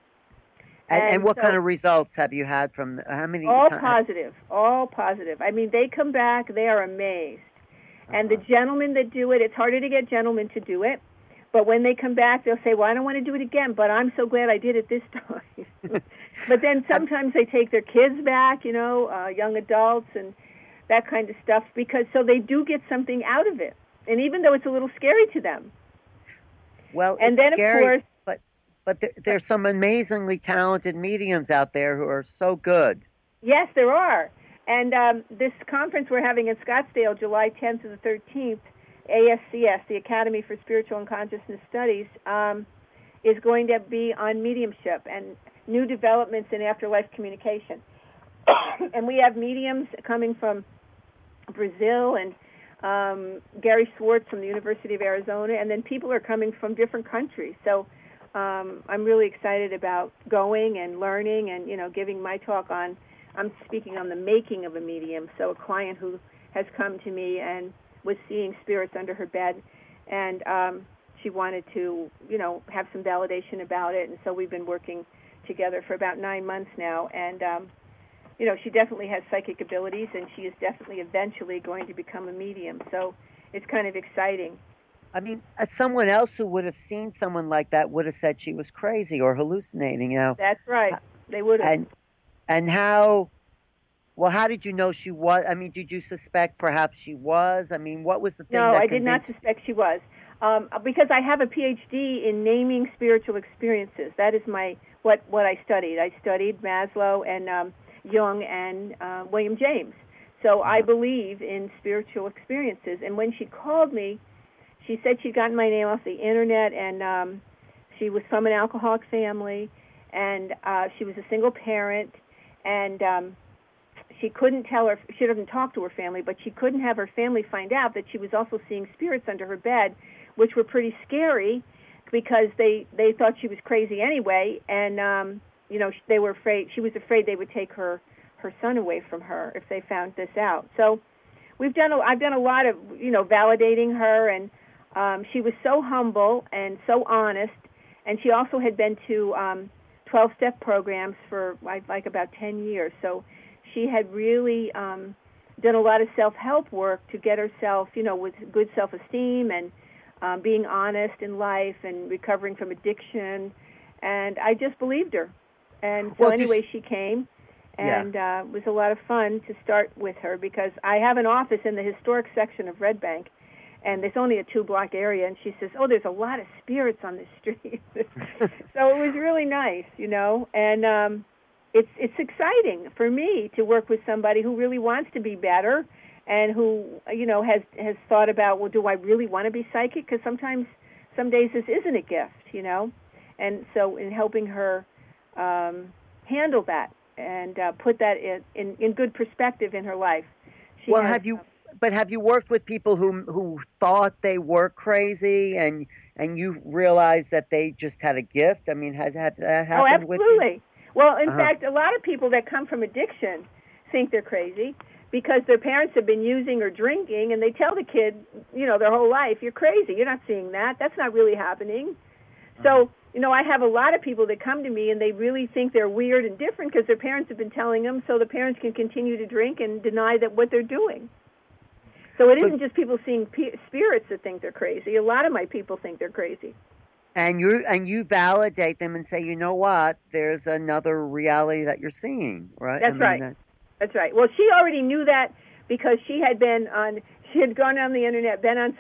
And what kind of results have you had from how many? All positive. I mean, they come back, they are amazed. And the gentlemen that do it, it's harder to get gentlemen to do it. But when they come back, they'll say, well, I don't want to do it again, but I'm so glad I did it this time. But then sometimes they take their kids back, young adults and that kind of stuff, so they do get something out of it. And even though it's a little scary to them. Well, and it's then, scary, of course, but there's some amazingly talented mediums out there who are so good. Yes, there are. And this conference we're having in Scottsdale, July 10th to the 13th, ASCS, the Academy for Spiritual and Consciousness Studies, is going to be on mediumship and new developments in afterlife communication. And we have mediums coming from Brazil and Gary Swartz from the University of Arizona, and then people are coming from different countries. So I'm really excited about going and learning and, giving my talk on, I'm speaking on the making of a medium. So a client who has come to me and was seeing spirits under her bed, and she wanted to, have some validation about it, and so we've been working together for about 9 months now, and, she definitely has psychic abilities, and she is definitely eventually going to become a medium, so it's kind of exciting. I mean, someone else who would have seen someone like that would have said she was crazy or hallucinating, That's right. They would have. And how Well, how did you know she was? I mean, did you suspect perhaps she was? I mean, what was the thing No, that I did not convinced? suspect she was, because I have a PhD in naming spiritual experiences. That is my what I studied. I studied Maslow and Jung and William James. So I Uh-huh. believe in spiritual experiences. And when she called me, she said she'd gotten my name off the internet, and she was from an alcoholic family, and she was a single parent, and she couldn't tell her, she doesn't talk to her family, but she couldn't have her family find out that she was also seeing spirits under her bed, which were pretty scary because they thought she was crazy anyway, and they were afraid, she was afraid they would take her son away from her if they found this out. So I've done a lot of validating her, and she was so humble and so honest, and she also had been to 12-step programs for like about 10 years. So she had really done a lot of self-help work to get herself, with good self-esteem and being honest in life and recovering from addiction. And I just believed her. And so Well, anyway, just she came, yeah. and it was a lot of fun to start with her because I have an office in the historic section of Red Bank, and there's only a 2-block area, and she says, oh, there's a lot of spirits on this street. So it was really nice, and it's exciting for me to work with somebody who really wants to be better and who, has thought about, well, do I really want to be psychic? Because sometimes, some days this isn't a gift. And so in helping her handle that and put that in good perspective in her life, she Well, has. have you worked with people who thought they were crazy and you realized that they just had a gift? I mean, has that Oh, happened with you? absolutely. Well, in Uh-huh. fact, a lot of people that come from addiction think they're crazy because their parents have been using or drinking, and they tell the kid, their whole life, you're crazy. You're not seeing that. That's not really happening. Uh-huh. So, I have a lot of people that come to me, and they really think they're weird and different because their parents have been telling them, so the parents can continue to drink and deny that what they're doing. So it So isn't just people seeing spirits that think they're crazy. A lot of my people think they're crazy. and you validate them and say, you know what, there's another reality that you're seeing, right? I That's mean right. that. That's right. Well, she already knew that because she had gone on the internet, been on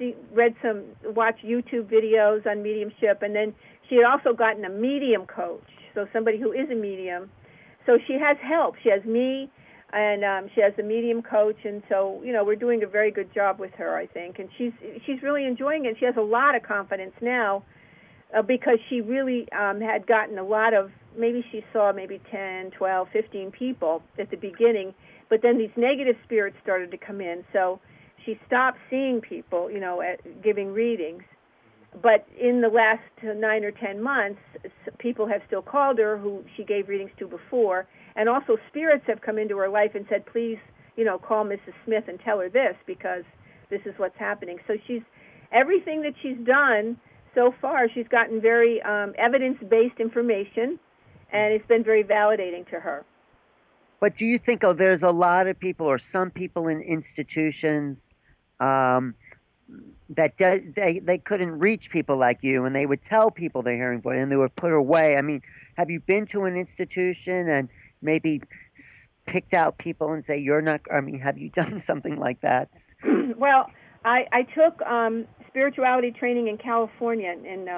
watched YouTube videos on mediumship, and then she had also gotten a medium coach, so somebody who is a medium. So she has help. She has me, and she has the medium coach, and so we're doing a very good job with her, I think, and she's really enjoying it. She has a lot of confidence now because she really had gotten a lot of, maybe she saw maybe 10, 12, 15 people at the beginning, but then these negative spirits started to come in. So she stopped seeing people, giving readings. But in the last 9 or 10 months, people have still called her who she gave readings to before, and also spirits have come into her life and said, please, call Mrs. Smith and tell her this because this is what's happening. So everything that she's done so far, she's gotten very evidence-based information, and it's been very validating to her. But do you think, there's a lot of people or some people in institutions um, that they couldn't reach people like you, and they would tell people they're hearing voice, and they would put away. I mean, have you been to an institution and maybe picked out people and say you're not? I mean, have you done something like that? Well, I took spirituality training in California, and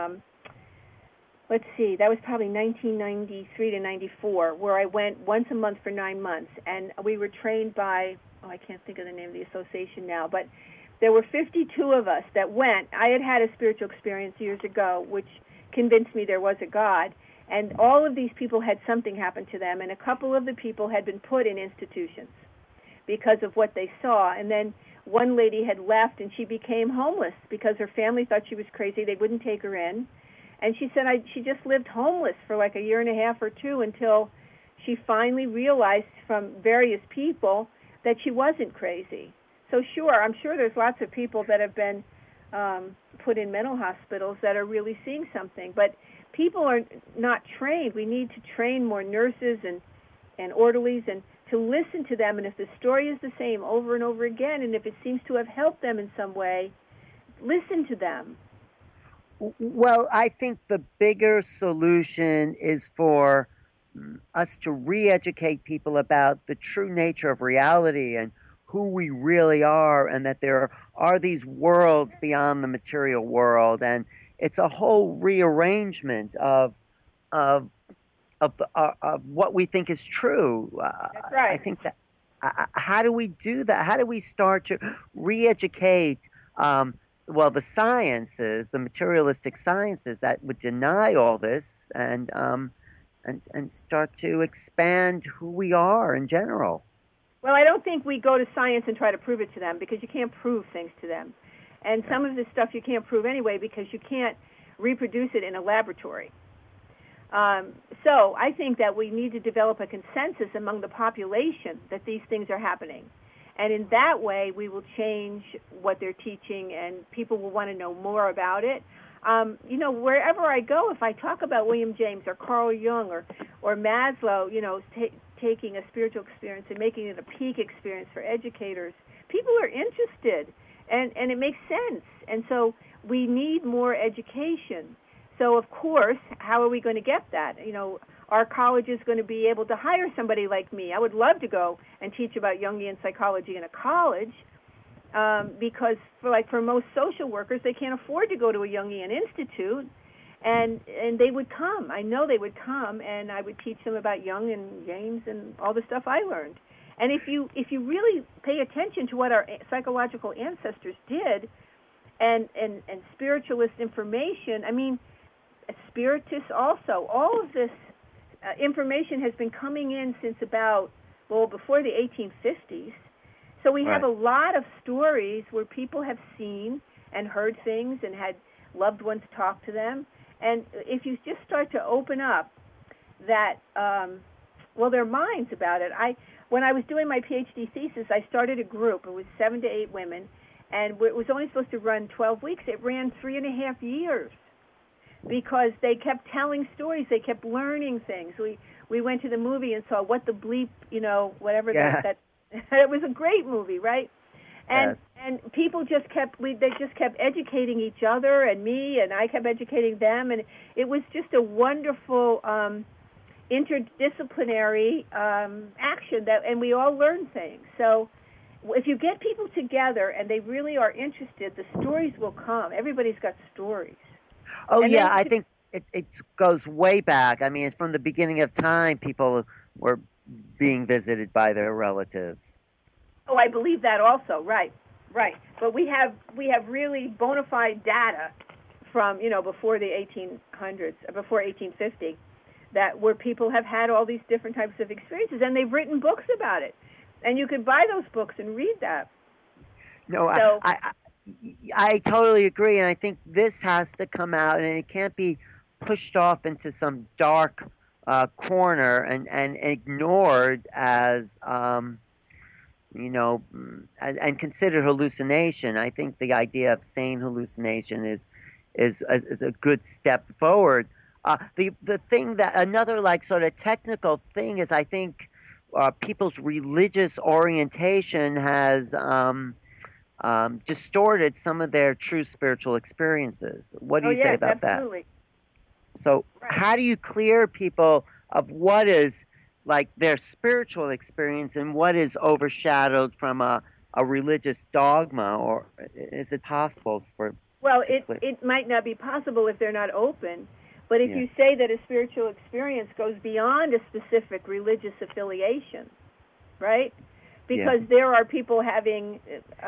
let's see, that was probably 1993 to 94, where I went once a month for 9 months, and we were trained by, I can't think of the name of the association now, but there were 52 of us that went. I had a spiritual experience years ago, which convinced me there was a God, and all of these people had something happen to them, and a couple of the people had been put in institutions because of what they saw, and then one lady had left, and she became homeless because her family thought she was crazy. They wouldn't take her in. And she said she just lived homeless for like a year and a half or two until she finally realized from various people that she wasn't crazy. So sure, I'm sure there's lots of people that have been put in mental hospitals that are really seeing something. But people are not trained. We need to train more nurses and orderlies and to listen to them. And if the story is the same over and over again, and if it seems to have helped them in some way, listen to them. Well, I think the bigger solution is for us to re-educate people about the true nature of reality and who we really are, and that there are these worlds beyond the material world, and it's a whole rearrangement of of what we think is true. That's I right. think that how do we do that? How do we start to re-educate? Well, the sciences, the materialistic sciences that would deny all this, and start to expand who we are in general. Well, I don't think we go to science and try to prove it to them, because you can't prove things to them. And some of this stuff you can't prove anyway, because you can't reproduce it in a laboratory. So I think that we need to develop a consensus among the population that these things are happening. And in that way, we will change what they're teaching, and people will want to know more about it. Wherever I go, if I talk about William James or Carl Jung or Maslow, taking a spiritual experience and making it a peak experience for educators, people are interested, and it makes sense. And so we need more education. So, of course, how are we going to get that? Our college is going to be able to hire somebody like me. I would love to go and teach about Jungian psychology in a college, because for most social workers, they can't afford to go to a Jungian institute, and they would come. I know they would come, and I would teach them about Jung and James and all the stuff I learned. And if you really pay attention to what our psychological ancestors did, and spiritualist information, spiritists also, all of this information has been coming in since before the 1850s. So we have a lot of stories where people have seen and heard things and had loved ones talk to them. And if you just start to open up that, their minds about it. When I was doing my PhD thesis, I started a group. It was 7 to 8 women, and it was only supposed to run 12 weeks. It ran 3.5 years. Because they kept telling stories, they kept learning things. We went to the movie and saw What the Bleep, whatever Yes. that. It was a great movie, right? And Yes. and people just kept educating each other and me, and I kept educating them, and it was just a wonderful interdisciplinary action and we all learned things. So if you get people together and they really are interested, the stories will come. Everybody's got stories. Oh, And yeah, then I think it goes way back. It's from the beginning of time, people were being visited by their relatives. Oh, I believe that also. Right. But we have really bona fide data from before the 1800s, before 1850, where people have had all these different types of experiences, and they've written books about it, and you could buy those books and read that. No, So, I totally agree, and I think this has to come out, and it can't be pushed off into some dark corner and ignored as and considered hallucination. I think the idea of saying hallucination is a good step forward. The thing that another sort of technical thing is, I think people's religious orientation has distorted some of their true spiritual experiences. What do you say yes, about absolutely. that? So, Right. how do you clear people of what is their spiritual experience and what is overshadowed from a religious dogma, or is it possible Well, to clear? it might not be possible if they're not open, but if Yeah. you say that a spiritual experience goes beyond a specific religious affiliation, right? Because there are people having,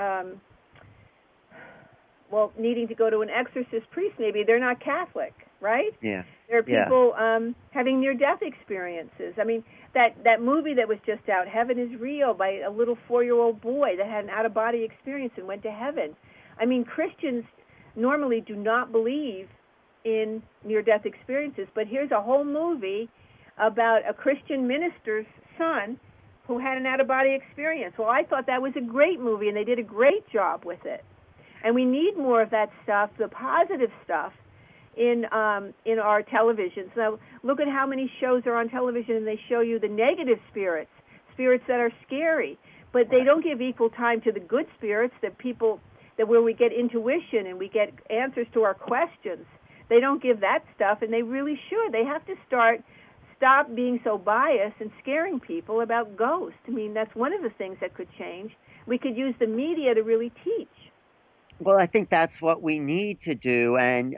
needing to go to an exorcist priest. Maybe they're not Catholic, right? Yeah. There are people having near-death experiences. That movie that was just out, Heaven is Real, by a little 4-year-old boy that had an out-of-body experience and went to heaven. Christians normally do not believe in near-death experiences, but here's a whole movie about a Christian minister's son who had an out-of-body experience. Well, I thought that was a great movie, and they did a great job with it. And we need more of that stuff, the positive stuff, in our televisions. Now, look at how many shows are on television, and they show you the negative spirits that are scary, but they don't give equal time to the good spirits, where we get intuition and we get answers to our questions. They don't give that stuff, and they really should. They have to start stop being so biased and scaring people about ghosts. I mean, that's one of the things that could change. We could use the media to really teach. Well, I think that's what we need to do. And,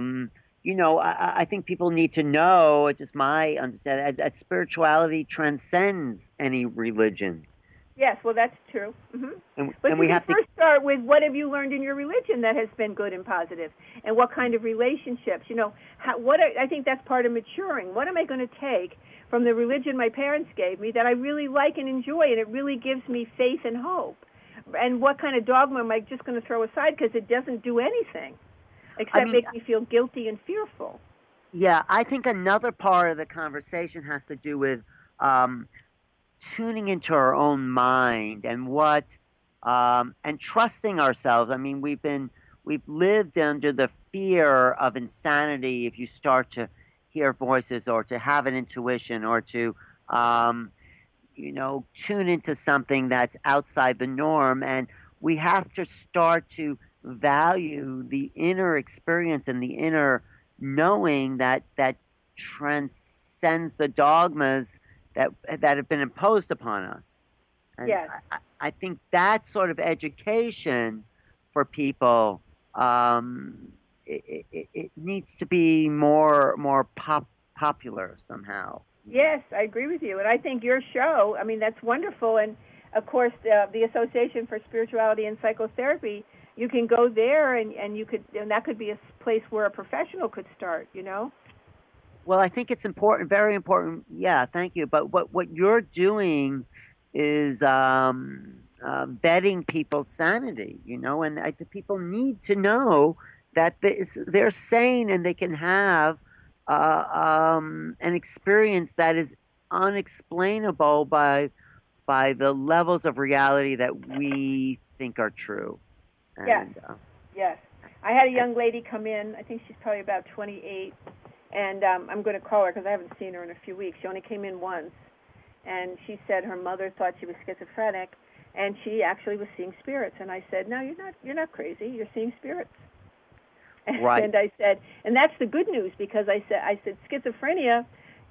I think people need to know, just my understanding, that spirituality transcends any religion. Yes, well, that's true. But And you we can have to. first start with what have you learned in your religion that has been good and positive, and what kind of relationships. I think that's part of maturing. What am I going to take from the religion my parents gave me that I really like and enjoy, and it really gives me faith and hope? And what kind of dogma am I just going to throw aside because it doesn't do anything except make me feel guilty and fearful? Yeah, I think another part of the conversation has to do with tuning into our own mind and and trusting ourselves. I mean, we've lived under the fear of insanity if you start to hear voices or to have an intuition or to tune into something that's outside the norm. And we have to start to value the inner experience and the inner knowing that transcends the dogmas that have been imposed upon us. And yes. I think that sort of education for people, it needs to be more popular somehow. Yes, I agree with you. And I think your show, I mean, that's wonderful. And, of course, the Association for Spirituality and Psychotherapy, you can go there and that could be a place where a professional could start, Well, I think it's important, very important. Yeah, thank you. But what you're doing is vetting people's sanity, and the people need to know that they're sane and they can have an experience that is unexplainable by the levels of reality that we think are true. And, yes. Yes. I had a young lady come in. I think she's probably about 28. And I'm going to call her because I haven't seen her in a few weeks. She only came in once. And she said her mother thought she was schizophrenic, and she actually was seeing spirits. And I said, no, you're not crazy. You're seeing spirits. Right. And I said, and that's the good news, because I said schizophrenia,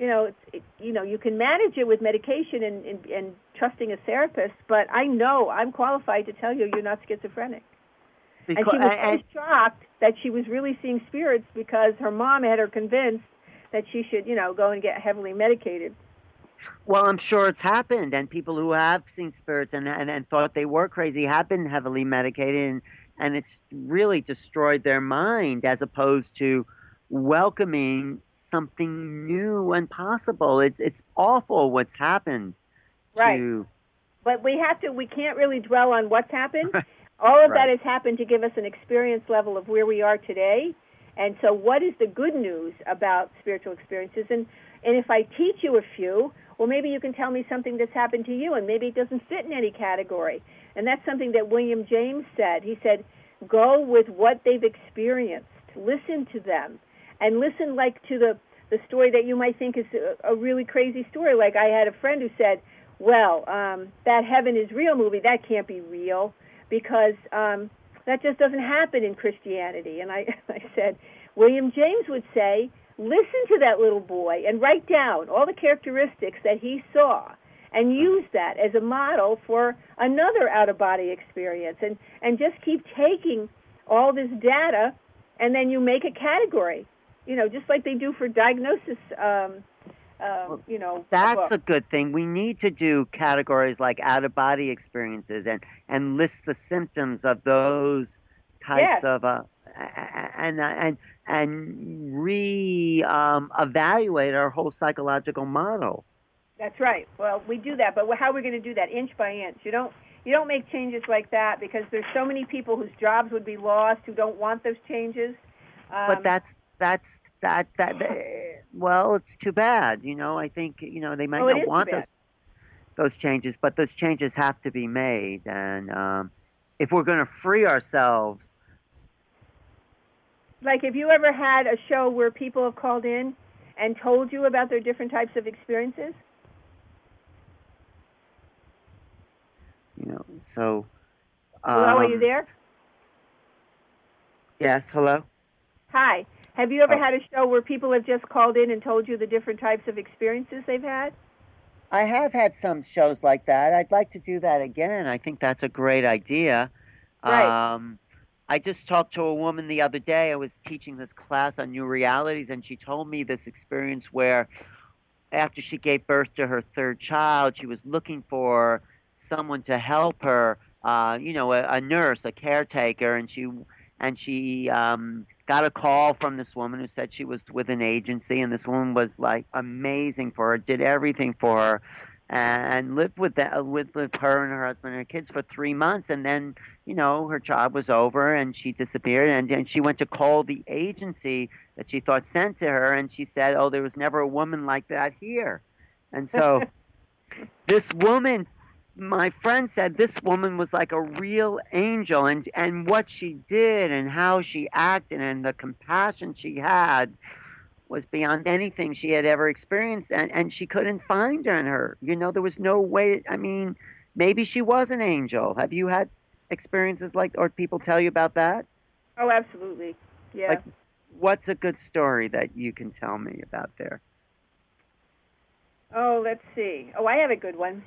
you can manage it with medication and trusting a therapist, but I know I'm qualified to tell you you're not schizophrenic. And she was so shocked that she was really seeing spirits because her mom had her convinced that she should, go and get heavily medicated. Well, I'm sure it's happened, and people who have seen spirits and thought they were crazy have been heavily medicated, and it's really destroyed their mind as opposed to welcoming something new and possible. It's awful what's happened. Right. But we can't really dwell on what's happened. All of that has happened to give us an experience level of where we are today. And so what is the good news about spiritual experiences? And if I teach you a few, well, maybe you can tell me something that's happened to you, and maybe it doesn't fit in any category. And that's something that William James said. He said, go with what they've experienced. Listen to them. And listen like to the story that you might think is a really crazy story. Like I had a friend who said, well, that Heaven is Real movie, that can't be real because that just doesn't happen in Christianity. And I said, William James would say, listen to that little boy and write down all the characteristics that he saw and use that as a model for another out-of-body experience. And just keep taking all this data, and then you make a category, just like they do for diagnosis, That's a good thing. We need to do categories like out-of-body experiences and list the symptoms of those types of and evaluate our whole psychological model. That's right. Well, we do that, but how are we going to do that? Inch by inch. You don't make changes like that because there's so many people whose jobs would be lost who don't want those changes. But that's well, it's too bad. I think they might not want those changes, but those changes have to be made. And if we're going to free ourselves. Like, have you ever had a show where people have called in and told you about their different types of experiences? So. Hello, are you there? Yes, hello? Hi. Have you ever had a show where people have just called in and told you the different types of experiences they've had? I have had some shows like that. I'd like to do that again. I think that's a great idea. Right. Um, I just talked to a woman the other day. I was teaching this class on new realities, and she told me this experience where after she gave birth to her third child, she was looking for someone to help her, a nurse, a caretaker, and she got a call from this woman who said she was with an agency, and this woman was like amazing for her, did everything for her, and lived with her and her husband and her kids for 3 months, and then her job was over and she disappeared, and she went to call the agency that she thought sent to her, and she said, "Oh, there was never a woman like that here," and so this woman, my friend said this woman was like a real angel, and what she did and how she acted and the compassion she had was beyond anything she had ever experienced, and she couldn't find her in her. There was no way. I mean, maybe she was an angel. Have you had experiences like, or people tell you about that? Oh, absolutely. Yeah. Like, what's a good story that you can tell me about there? Oh, let's see. Oh, I have a good one.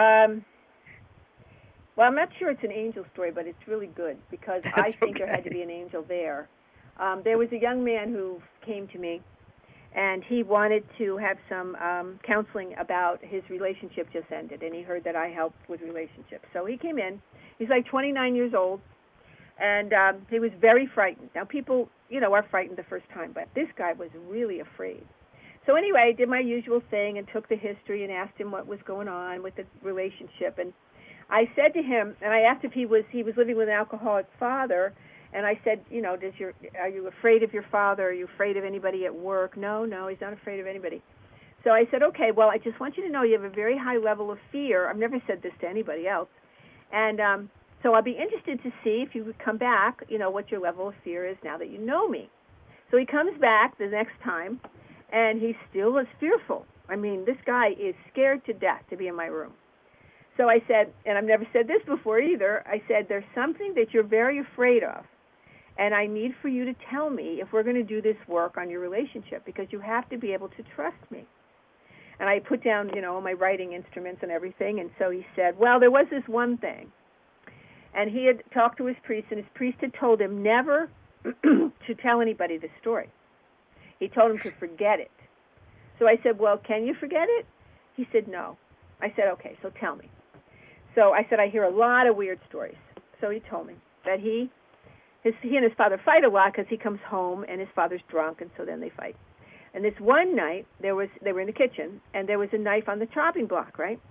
Well, I'm not sure it's an angel story, but it's really good because I think there had to be an angel there. There was a young man who came to me, and he wanted to have some counseling about his relationship just ended, and he heard that I helped with relationships. So he came in. He's like 29 years old, and he was very frightened. Now, people, are frightened the first time, but this guy was really afraid. So anyway, I did my usual thing and took the history and asked him what was going on with the relationship. And I said to him, and I asked if he was living with an alcoholic father, and I said, are you afraid of your father? Are you afraid of anybody at work? No, he's not afraid of anybody. So I said, okay, well, I just want you to know you have a very high level of fear. I've never said this to anybody else. And so I'll be interested to see if you would come back, what your level of fear is now that you know me. So he comes back the next time, and he still is fearful. I mean, this guy is scared to death to be in my room. So I said, and I've never said this before either, I said, there's something that you're very afraid of, and I need for you to tell me if we're going to do this work on your relationship, because you have to be able to trust me. And I put down, my writing instruments and everything, and so he said, well, there was this one thing. And he had talked to his priest, and his priest had told him never to tell anybody this story. He told him to forget it. So I said, well, can you forget it? He said, no. I said, okay, so tell me. So I said, I hear a lot of weird stories. So he told me that he and his father fight a lot because he comes home and his father's drunk, and so then they fight. And this one night, they were in the kitchen, and there was a knife on the chopping block, right?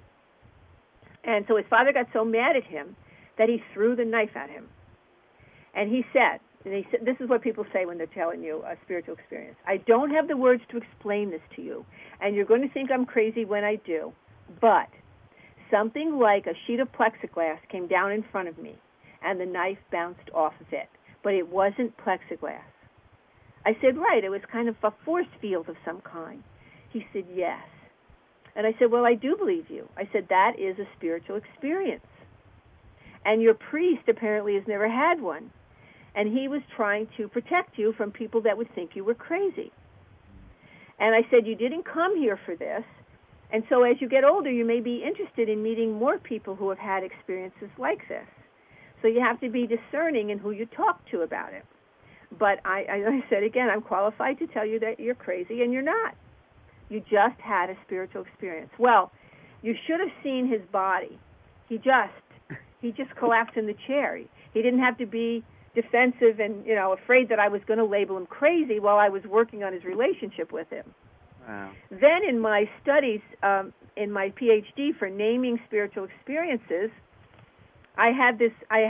And so his father got so mad at him that he threw the knife at him. And he said, this is what people say when they're telling you a spiritual experience, I don't have the words to explain this to you, and you're going to think I'm crazy when I do, but something like a sheet of plexiglass came down in front of me, and the knife bounced off of it, but it wasn't plexiglass. I said, right, it was kind of a force field of some kind. He said, yes. And I said, well, I do believe you. I said, that is a spiritual experience. And your priest apparently has never had one. And he was trying to protect you from people that would think you were crazy. And I said, you didn't come here for this. And so as you get older, you may be interested in meeting more people who have had experiences like this. So you have to be discerning in who you talk to about it. But I said again, I'm qualified to tell you that you're crazy, and you're not. You just had a spiritual experience. Well, you should have seen his body. He just collapsed in the chair. He didn't have to be defensive and, afraid that I was going to label him crazy while I was working on his relationship with him. Wow. Then in my studies, in my PhD for naming spiritual experiences, I had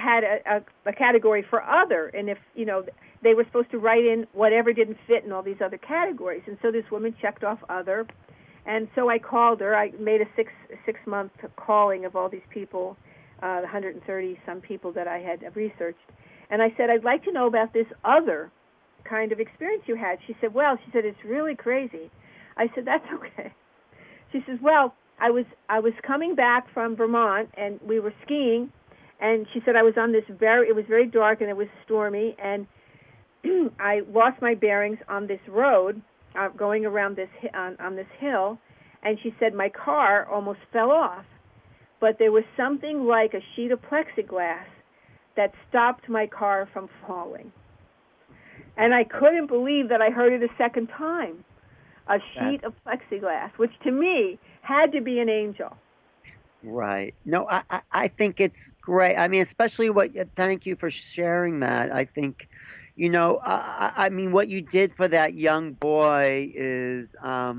a category for other, and if, they were supposed to write in whatever didn't fit in all these other categories. And so this woman checked off other, and so I called her. I made a six-month calling of all these people, 130-some people that I had researched. And I said, I'd like to know about this other kind of experience you had. She said, it's really crazy. I said, that's okay. She says, well, I was coming back from Vermont, and we were skiing, and she said I was on it was very dark, and it was stormy, and I lost my bearings on this road, going around this on this hill, and she said my car almost fell off, but there was something like a sheet of plexiglass that stopped my car from falling. And I couldn't believe that I heard it a second time. A sheet of plexiglass, which to me had to be an angel. Right. No, I think it's great. I mean, especially thank you for sharing that. I think, I mean, what you did for that young boy is,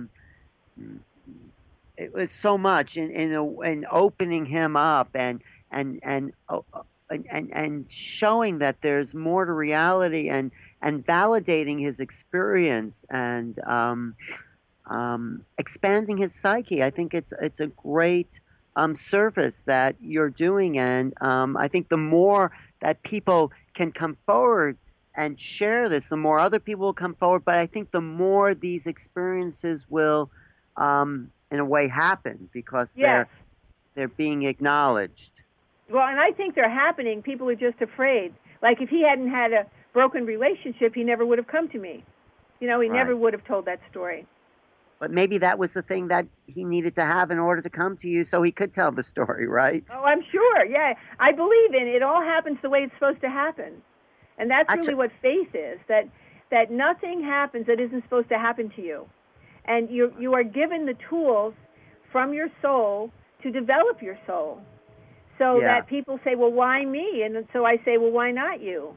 it was so much in opening him up and showing that there's more to reality and validating his experience and expanding his psyche. I think it's a great service that you're doing, and I think the more that people can come forward and share this, the more other people will come forward. But I think the more these experiences will, in a way, happen because Yes. they're being acknowledged. Well, and I think they're happening. People are just afraid. Like if he hadn't had a broken relationship, he never would have come to me. He never would have told that story. But maybe that was the thing that he needed to have in order to come to you so he could tell the story, right? Oh, I'm sure. Yeah. I believe in it. It all happens the way it's supposed to happen. And that's really what faith is, that nothing happens that isn't supposed to happen to you. And you are given the tools from your soul to develop your soul. So that people say, well, why me? And so I say, well, why not you?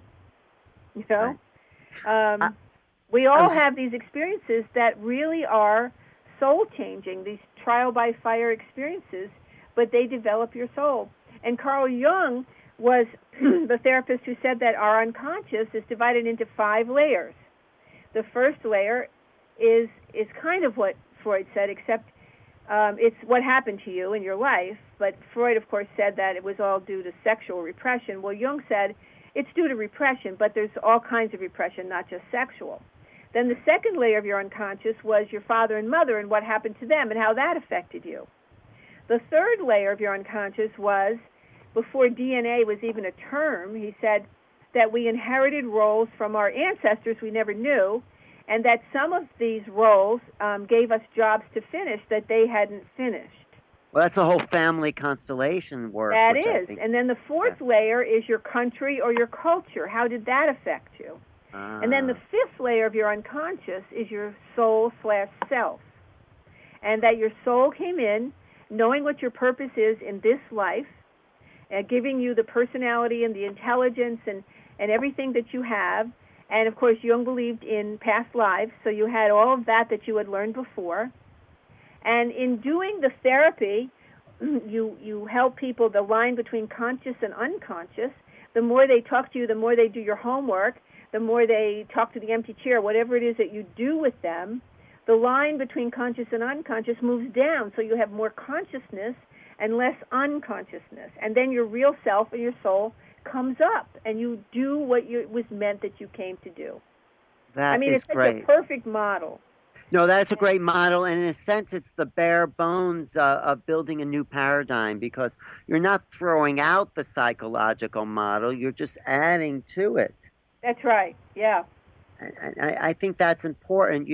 Right. We all have these experiences that really are soul-changing, these trial-by-fire experiences, but they develop your soul. And Carl Jung was the therapist who said that our unconscious is divided into 5 layers. The first layer is kind of what Freud said, except it's what happened to you in your life. But Freud, of course, said that it was all due to sexual repression. Well, Jung said it's due to repression, but there's all kinds of repression, not just sexual. Then the second layer of your unconscious was your father and mother and what happened to them and how that affected you. The third layer of your unconscious was, before DNA was even a term, he said that we inherited roles from our ancestors we never knew, and that some of these roles gave us jobs to finish that they hadn't finished. Well, that's a whole family constellation work. That is. And then the fourth layer is your country or your culture. How did that affect you? And then the fifth layer of your unconscious is your soul/self. And that your soul came in knowing what your purpose is in this life, giving you the personality and the intelligence and everything that you have. And, of course, Jung believed in past lives, so you had all of that you had learned before. And in doing the therapy, you help people, the line between conscious and unconscious. The more they talk to you, the more they do your homework, the more they talk to the empty chair, whatever it is that you do with them, the line between conscious and unconscious moves down, so you have more consciousness and less unconsciousness. And then your real self and your soul comes up, and you do what it was meant that you came to do. It's great. Such a perfect model. No, that's a great model, and in a sense, it's the bare bones of building a new paradigm because you're not throwing out the psychological model; you're just adding to it. That's right. Yeah. And I think that's important.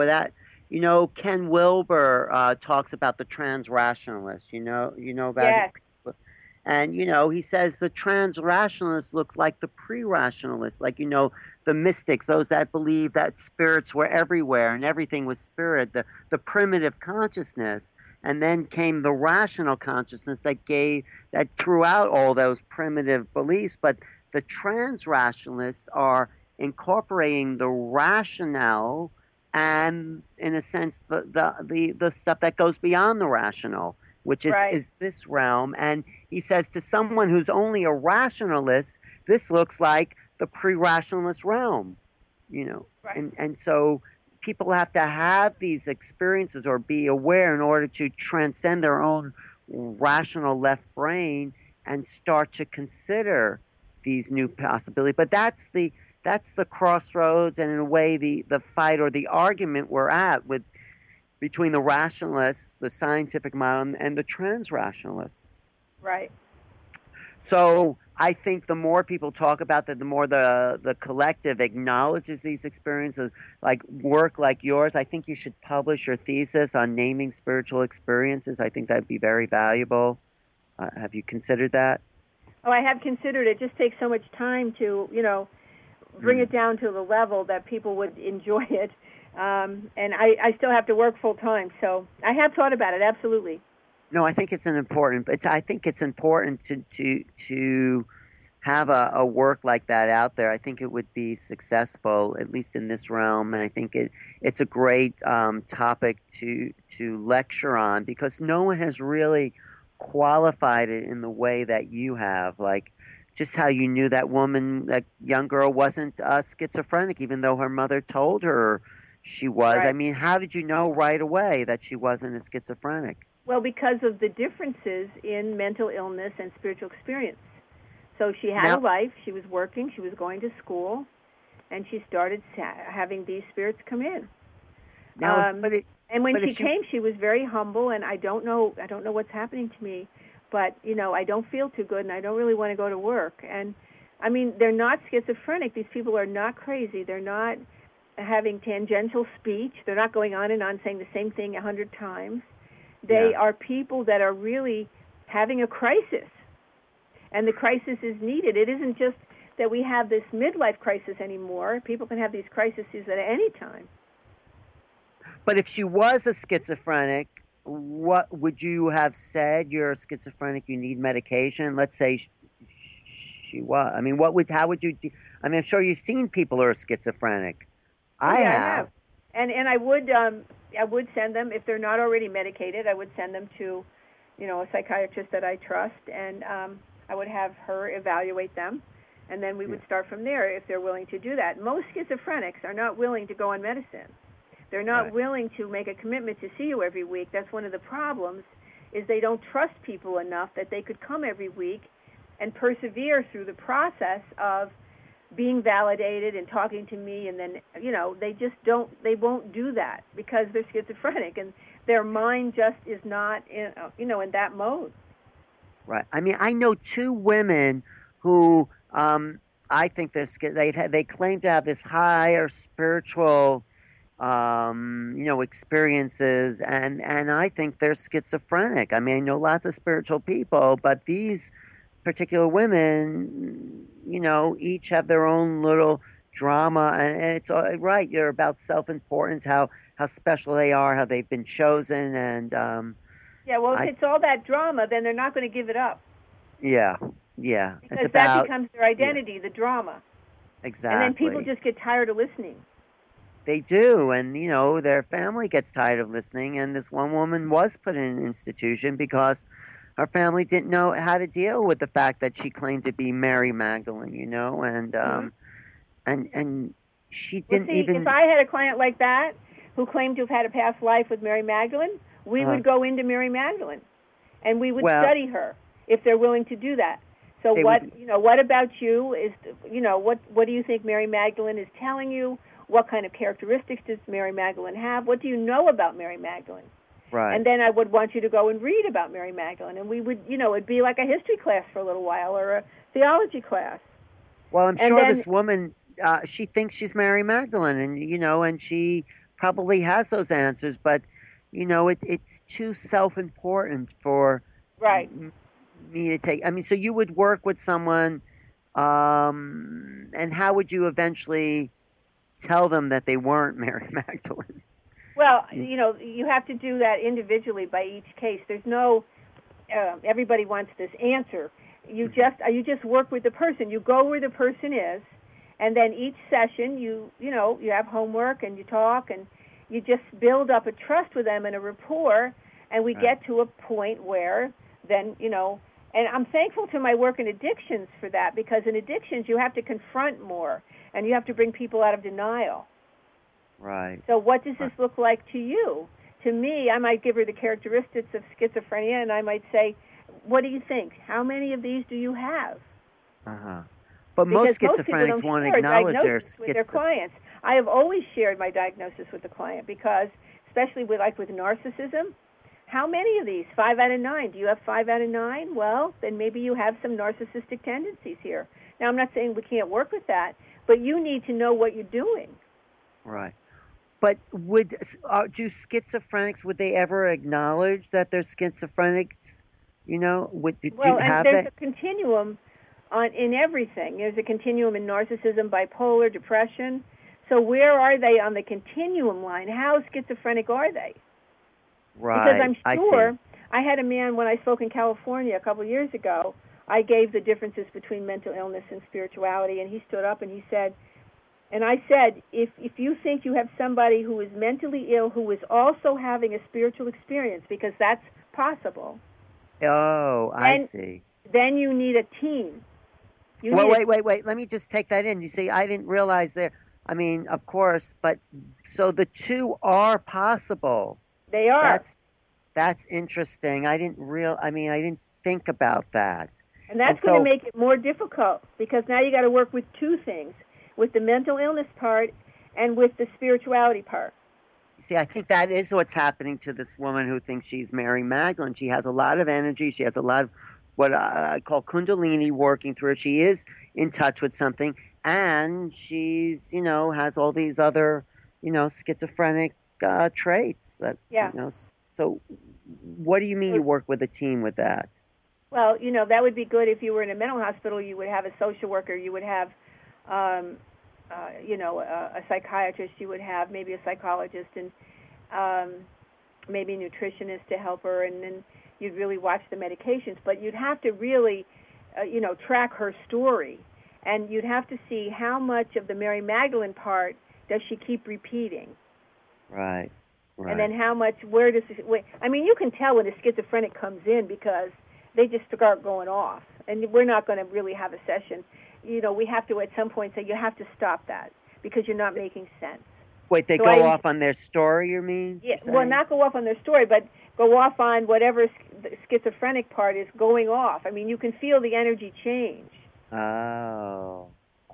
Ken Wilber talks about the trans-rationalist. You know about yes. it. And, he says the trans-rationalists look like the pre-rationalists, like, the mystics, those that believe that spirits were everywhere and everything was spirit, the primitive consciousness. And then came the rational consciousness that threw out all those primitive beliefs. But the trans-rationalists are incorporating the rationale and, in a sense, the stuff that goes beyond the rational, which is this realm. And he says to someone who's only a rationalist, this looks like the pre-rationalist realm, Right. And so people have to have these experiences or be aware in order to transcend their own rational left brain and start to consider these new possibilities. But that's the crossroads, and in a way the fight or the argument we're at between the rationalists, the scientific model, and the trans-rationalists. Right. So I think the more people talk about that, the more the collective acknowledges these experiences, like work like yours. I think you should publish your thesis on naming spiritual experiences. I think that'd be very valuable. Have you considered that? Oh, I have considered it. It just takes so much time to, bring it down to the level that people would enjoy it. And I still have to work full time, so I have thought about it. Absolutely. No, I think it's an important. I think it's important to have a work like that out there. I think it would be successful, at least in this realm, and I think it's a great topic to lecture on because no one has really qualified it in the way that you have. Like just how you knew that woman, that young girl, wasn't schizophrenic, even though her mother told her she was. I Right. mean, how did you know right away that she wasn't a schizophrenic? Well, because of the differences in mental illness and spiritual experience. So she had Now, a life. She was working. She was going to school, and she started having these spirits come in. now, but it, And when but she if you came, she was very humble. And I don't know what's happening to me, but I don't feel too good, and I don't really want to go to work. And I mean, they're not schizophrenic. These people are not crazy. They're not having tangential speech. They're not going on and on saying the same thing 100 times. They Yeah. are people that are really having a crisis, and the crisis is needed. It isn't just that we have this midlife crisis anymore. People can have these crises at any time. But if she was a schizophrenic, what would you have said? You're schizophrenic. You need medication. Let's say she was. I mean, how would you? I mean, I'm sure you've seen people who are schizophrenic. Oh I yeah, I have. have, and I would send them if they're not already medicated. I would send them to, a psychiatrist that I trust, and I would have her evaluate them, and then we would start from there if they're willing to do that. Most schizophrenics are not willing to go on medicine. They're not Right. willing to make a commitment to see you every week. That's one of the problems, is they don't trust people enough that they could come every week and persevere through the process of being validated and talking to me, and then they won't do that because they're schizophrenic and their mind just is not in that mode. Right. I mean, I know two women who I think they claim to have this higher spiritual experiences, and I think they're schizophrenic. I mean, I know lots of spiritual people, but these particular women, each have their own little drama, and it's right. You're about self-importance, how special they are, how they've been chosen, and Yeah, well, if I it's all that drama, then they're not going to give it up yeah, yeah. It's because that about becomes their yeah, identity, the drama. And then people exactly. just get tired of listening. They do, and their family gets tired of listening. And this one woman was put in an institution because her family didn't know how to deal with the fact that she claimed to be Mary Magdalene, and Hmm. and she Well, didn't see, if even. I had a client like that who claimed to have had a past life with Mary Magdalene, we Uh, would go into Mary Magdalene, and we would well, study her if they're willing to do that. So they would. what about you is, what do you think Mary Magdalene is telling you? What kind of characteristics does Mary Magdalene have? What do you know about Mary Magdalene? Right. And then I would want you to go and read about Mary Magdalene, and we would, it'd be like a history class for a little while or a theology class. Well, I'm And sure then this woman, she thinks she's Mary Magdalene, and she probably has those answers, but it's too self-important for right. me to take. I mean, so you would work with someone, and how would you eventually tell them that they weren't Mary Magdalene? Well, you have to do that individually by each case. There's no everybody wants this answer. You just work with the person. You go where the person is, and then each session you have homework and you talk and you just build up a trust with them and a rapport, and we Right. get to a point where then and I'm thankful to my work in addictions for that, because in addictions you have to confront more and you have to bring people out of denial. Right. So what does this Right. look like to you? To me, I might give her the characteristics of schizophrenia, and I might say, what do you think? How many of these do you have? Uh-huh. But Because most most people schizophrenics don't won't share a acknowledge their diagnosis with their clients. I have always shared my diagnosis with the client because, especially with narcissism, How many of these? 5 out of 9. Do you have 5 out of 9? Well, then maybe you have some narcissistic tendencies here. Now, I'm not saying we can't work with that, but you need to know what you're doing. Right. But do schizophrenics, would they ever acknowledge that they're schizophrenics? You know, there's a continuum in everything. There's a continuum in narcissism, bipolar, depression. So where are they on the continuum line? How schizophrenic are they? Right. Because I'm sure I had a man when I spoke in California a couple of years ago. I gave the differences between mental illness and spirituality, and he stood up and he said, and I said, if you think you have somebody who is mentally ill who is also having a spiritual experience, because that's possible. Oh, I see. Then you need a team. Wait. Let me just take that in. You see, I didn't realize there. I mean, of course, but so the two are possible. They are. That's interesting. I didn't think about that. And that's going to make it more difficult because now you got to work with two things, with the mental illness part and with the spirituality part. See, I think that is what's happening to this woman who thinks she's Mary Magdalene. She has a lot of energy. She has a lot of what I call Kundalini working through her. She is in touch with something, and she's, has all these other, schizophrenic traits. So what do you mean you work with a team with that? Well, that would be good if you were in a mental hospital. You would have a social worker. You would have, a psychiatrist. You would have maybe a psychologist and maybe a nutritionist to help her. And then you'd really watch the medications. But you'd have to really, track her story. And you'd have to see how much of the Mary Magdalene part does she keep repeating. Right. And then how much, you can tell when a schizophrenic comes in because they just start going off. And we're not going to really have a session. We have to at some point say, you have to stop that because you're not making sense. Wait, they go off on their story, you mean? Yeah, well, not go off on their story, but go off on whatever the schizophrenic part is going off. I mean, you can feel the energy change. Oh,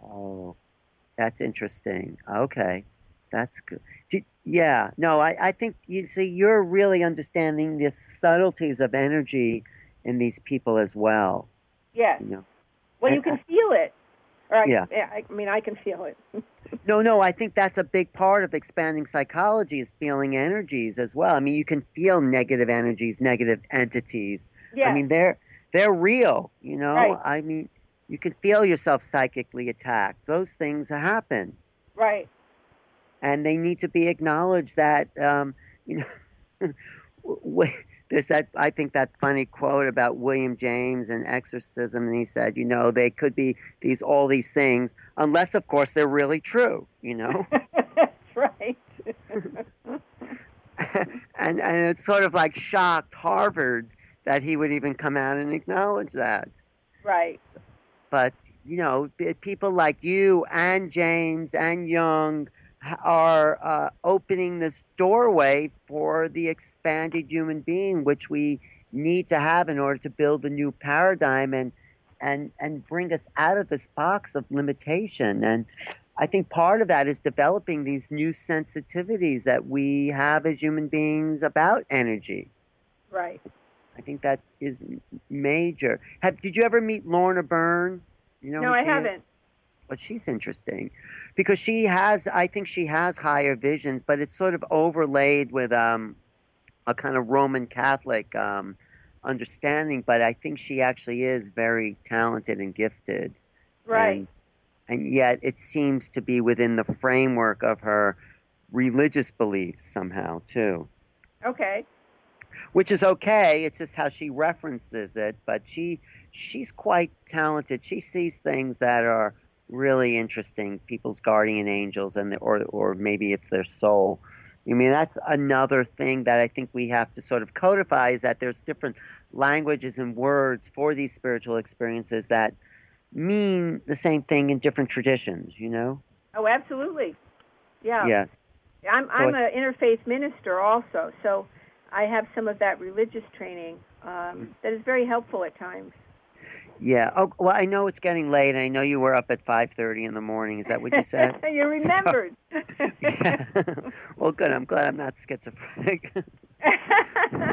that's interesting. Okay, that's good. Yeah, no, I think, you're really understanding the subtleties of energy in these people as well. Yes. Well, you can feel it. I can feel it. No, I think that's a big part of expanding psychology is feeling energies as well. I mean, you can feel negative energies, negative entities. Yeah. I mean, they're real, Right. I mean, you can feel yourself psychically attacked. Those things happen. Right. And they need to be acknowledged that, there's I think that funny quote about William James and exorcism, and he said, they could be all these things, unless, of course, they're really true, That's right. and it's sort of like shocked Harvard that he would even come out and acknowledge that. Right. But, people like you and James and Jung are opening this doorway for the expanded human being, which we need to have in order to build a new paradigm and bring us out of this box of limitation. And I think part of that is developing these new sensitivities that we have as human beings about energy. Right. I think that is major. Did you ever meet Lorna Byrne? No, I haven't. But she's interesting because I think she has higher visions, but it's sort of overlaid with a kind of Roman Catholic understanding. But I think she actually is very talented and gifted. Right. And yet it seems to be within the framework of her religious beliefs somehow, too. Okay. Which is okay. It's just how she references it. But she's quite talented. She sees things that are really interesting, people's guardian angels, or maybe it's their soul. I mean, that's another thing that I think we have to sort of codify is that there's different languages and words for these spiritual experiences that mean the same thing in different traditions, Oh, absolutely. Yeah. Yeah. I'm an interfaith minister also, so I have some of that religious training that is very helpful at times. Yeah. Oh, well, I know it's getting late, and I know you were up at 5:30 in the morning. Is that what you said? You remembered. Yeah. Well, good. I'm glad I'm not schizophrenic.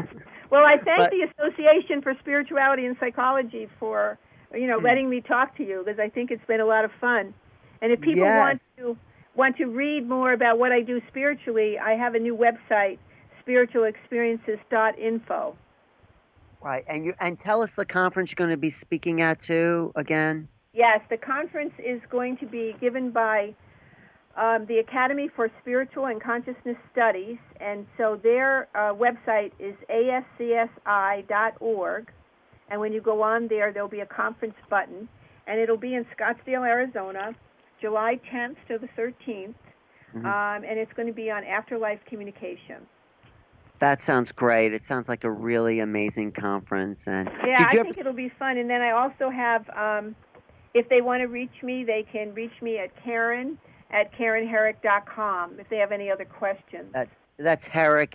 Well, I thank But the Association for Spirituality and Psychology for, letting me talk to you, because I think it's been a lot of fun. And if people yes. want to read more about what I do spiritually, I have a new website, spiritualexperiences.info. Right. And tell us the conference you're going to be speaking at too again. Yes, the conference is going to be given by the Academy for Spiritual and Consciousness Studies, and so their website is ascsi.org, and when you go on there, there'll be a conference button, and it'll be in Scottsdale, Arizona, July 10th to the 13th, and it's going to be on afterlife communication. That sounds great. It sounds like a really amazing conference. And yeah, I think it'll be fun. And then I also have, if they want to reach me, they can reach me at Karen@KarenHerrick.com if they have any other questions. That's Herrick,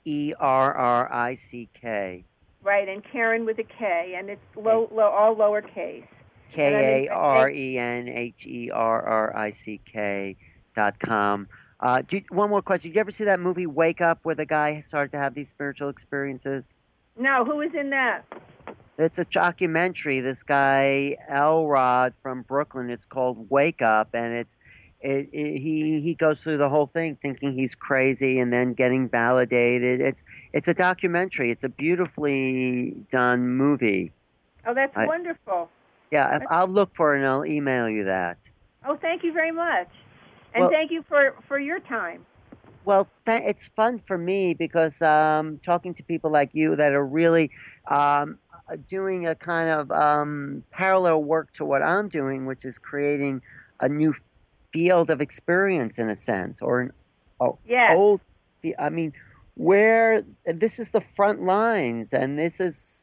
Herrick. Right, and Karen with a K, and it's all lowercase. KarenHerrick.com. One more question. Did you ever see that movie Wake Up, where the guy started to have these spiritual experiences? No, who is in that? It's a documentary. This guy Elrod from Brooklyn. It's called Wake Up, and he goes through the whole thing thinking he's crazy and then getting validated. It's a documentary. It's a beautifully done movie. Oh, that's wonderful. Yeah, I'll look for it and I'll email you that. Oh, thank you very much. And thank you for your time. Well, it's fun for me because talking to people like you that are really doing a kind of parallel work to what I'm doing, which is creating a new field of experience in a sense, or an old. I mean, where this is the front lines, and this is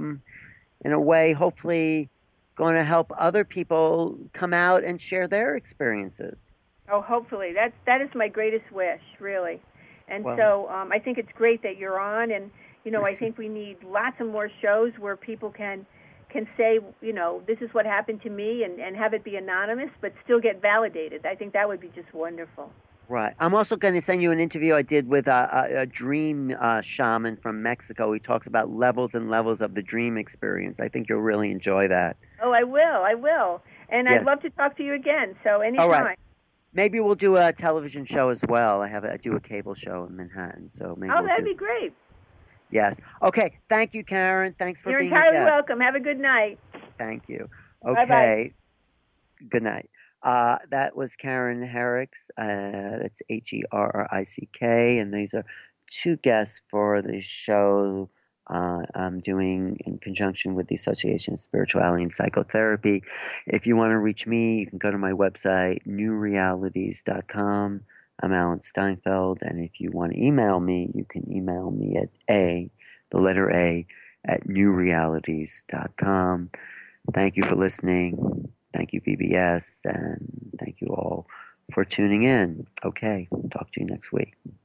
in a way, hopefully, going to help other people come out and share their experiences. Oh, hopefully. That is my greatest wish, really. And so I think it's great that you're on, and I think we need lots of more shows where people can say, this is what happened to me, and have it be anonymous, but still get validated. I think that would be just wonderful. Right. I'm also going to send you an interview I did with a dream shaman from Mexico. He talks about levels and levels of the dream experience. I think you'll really enjoy that. Oh, I will. And yes. I'd love to talk to you again, so anytime. All right. Maybe we'll do a television show as well. I do a cable show in Manhattan, so maybe. That'd be great. Yes. Okay. Thank you, Karen. Thanks for being here. You're entirely welcome. Have a good night. Thank you. Okay. Bye-bye. Good night. That was Karen Herrick. That's Herrick, and these are two guests for the show I'm doing in conjunction with the Association of Spirituality and Psychotherapy. If you want to reach me, you can go to my website, newrealities.com. I'm Alan Steinfeld, and if you want to email me, you can email me at the letter A, at newrealities.com. Thank you for listening. Thank you, BBS, and thank you all for tuning in. Okay, talk to you next week.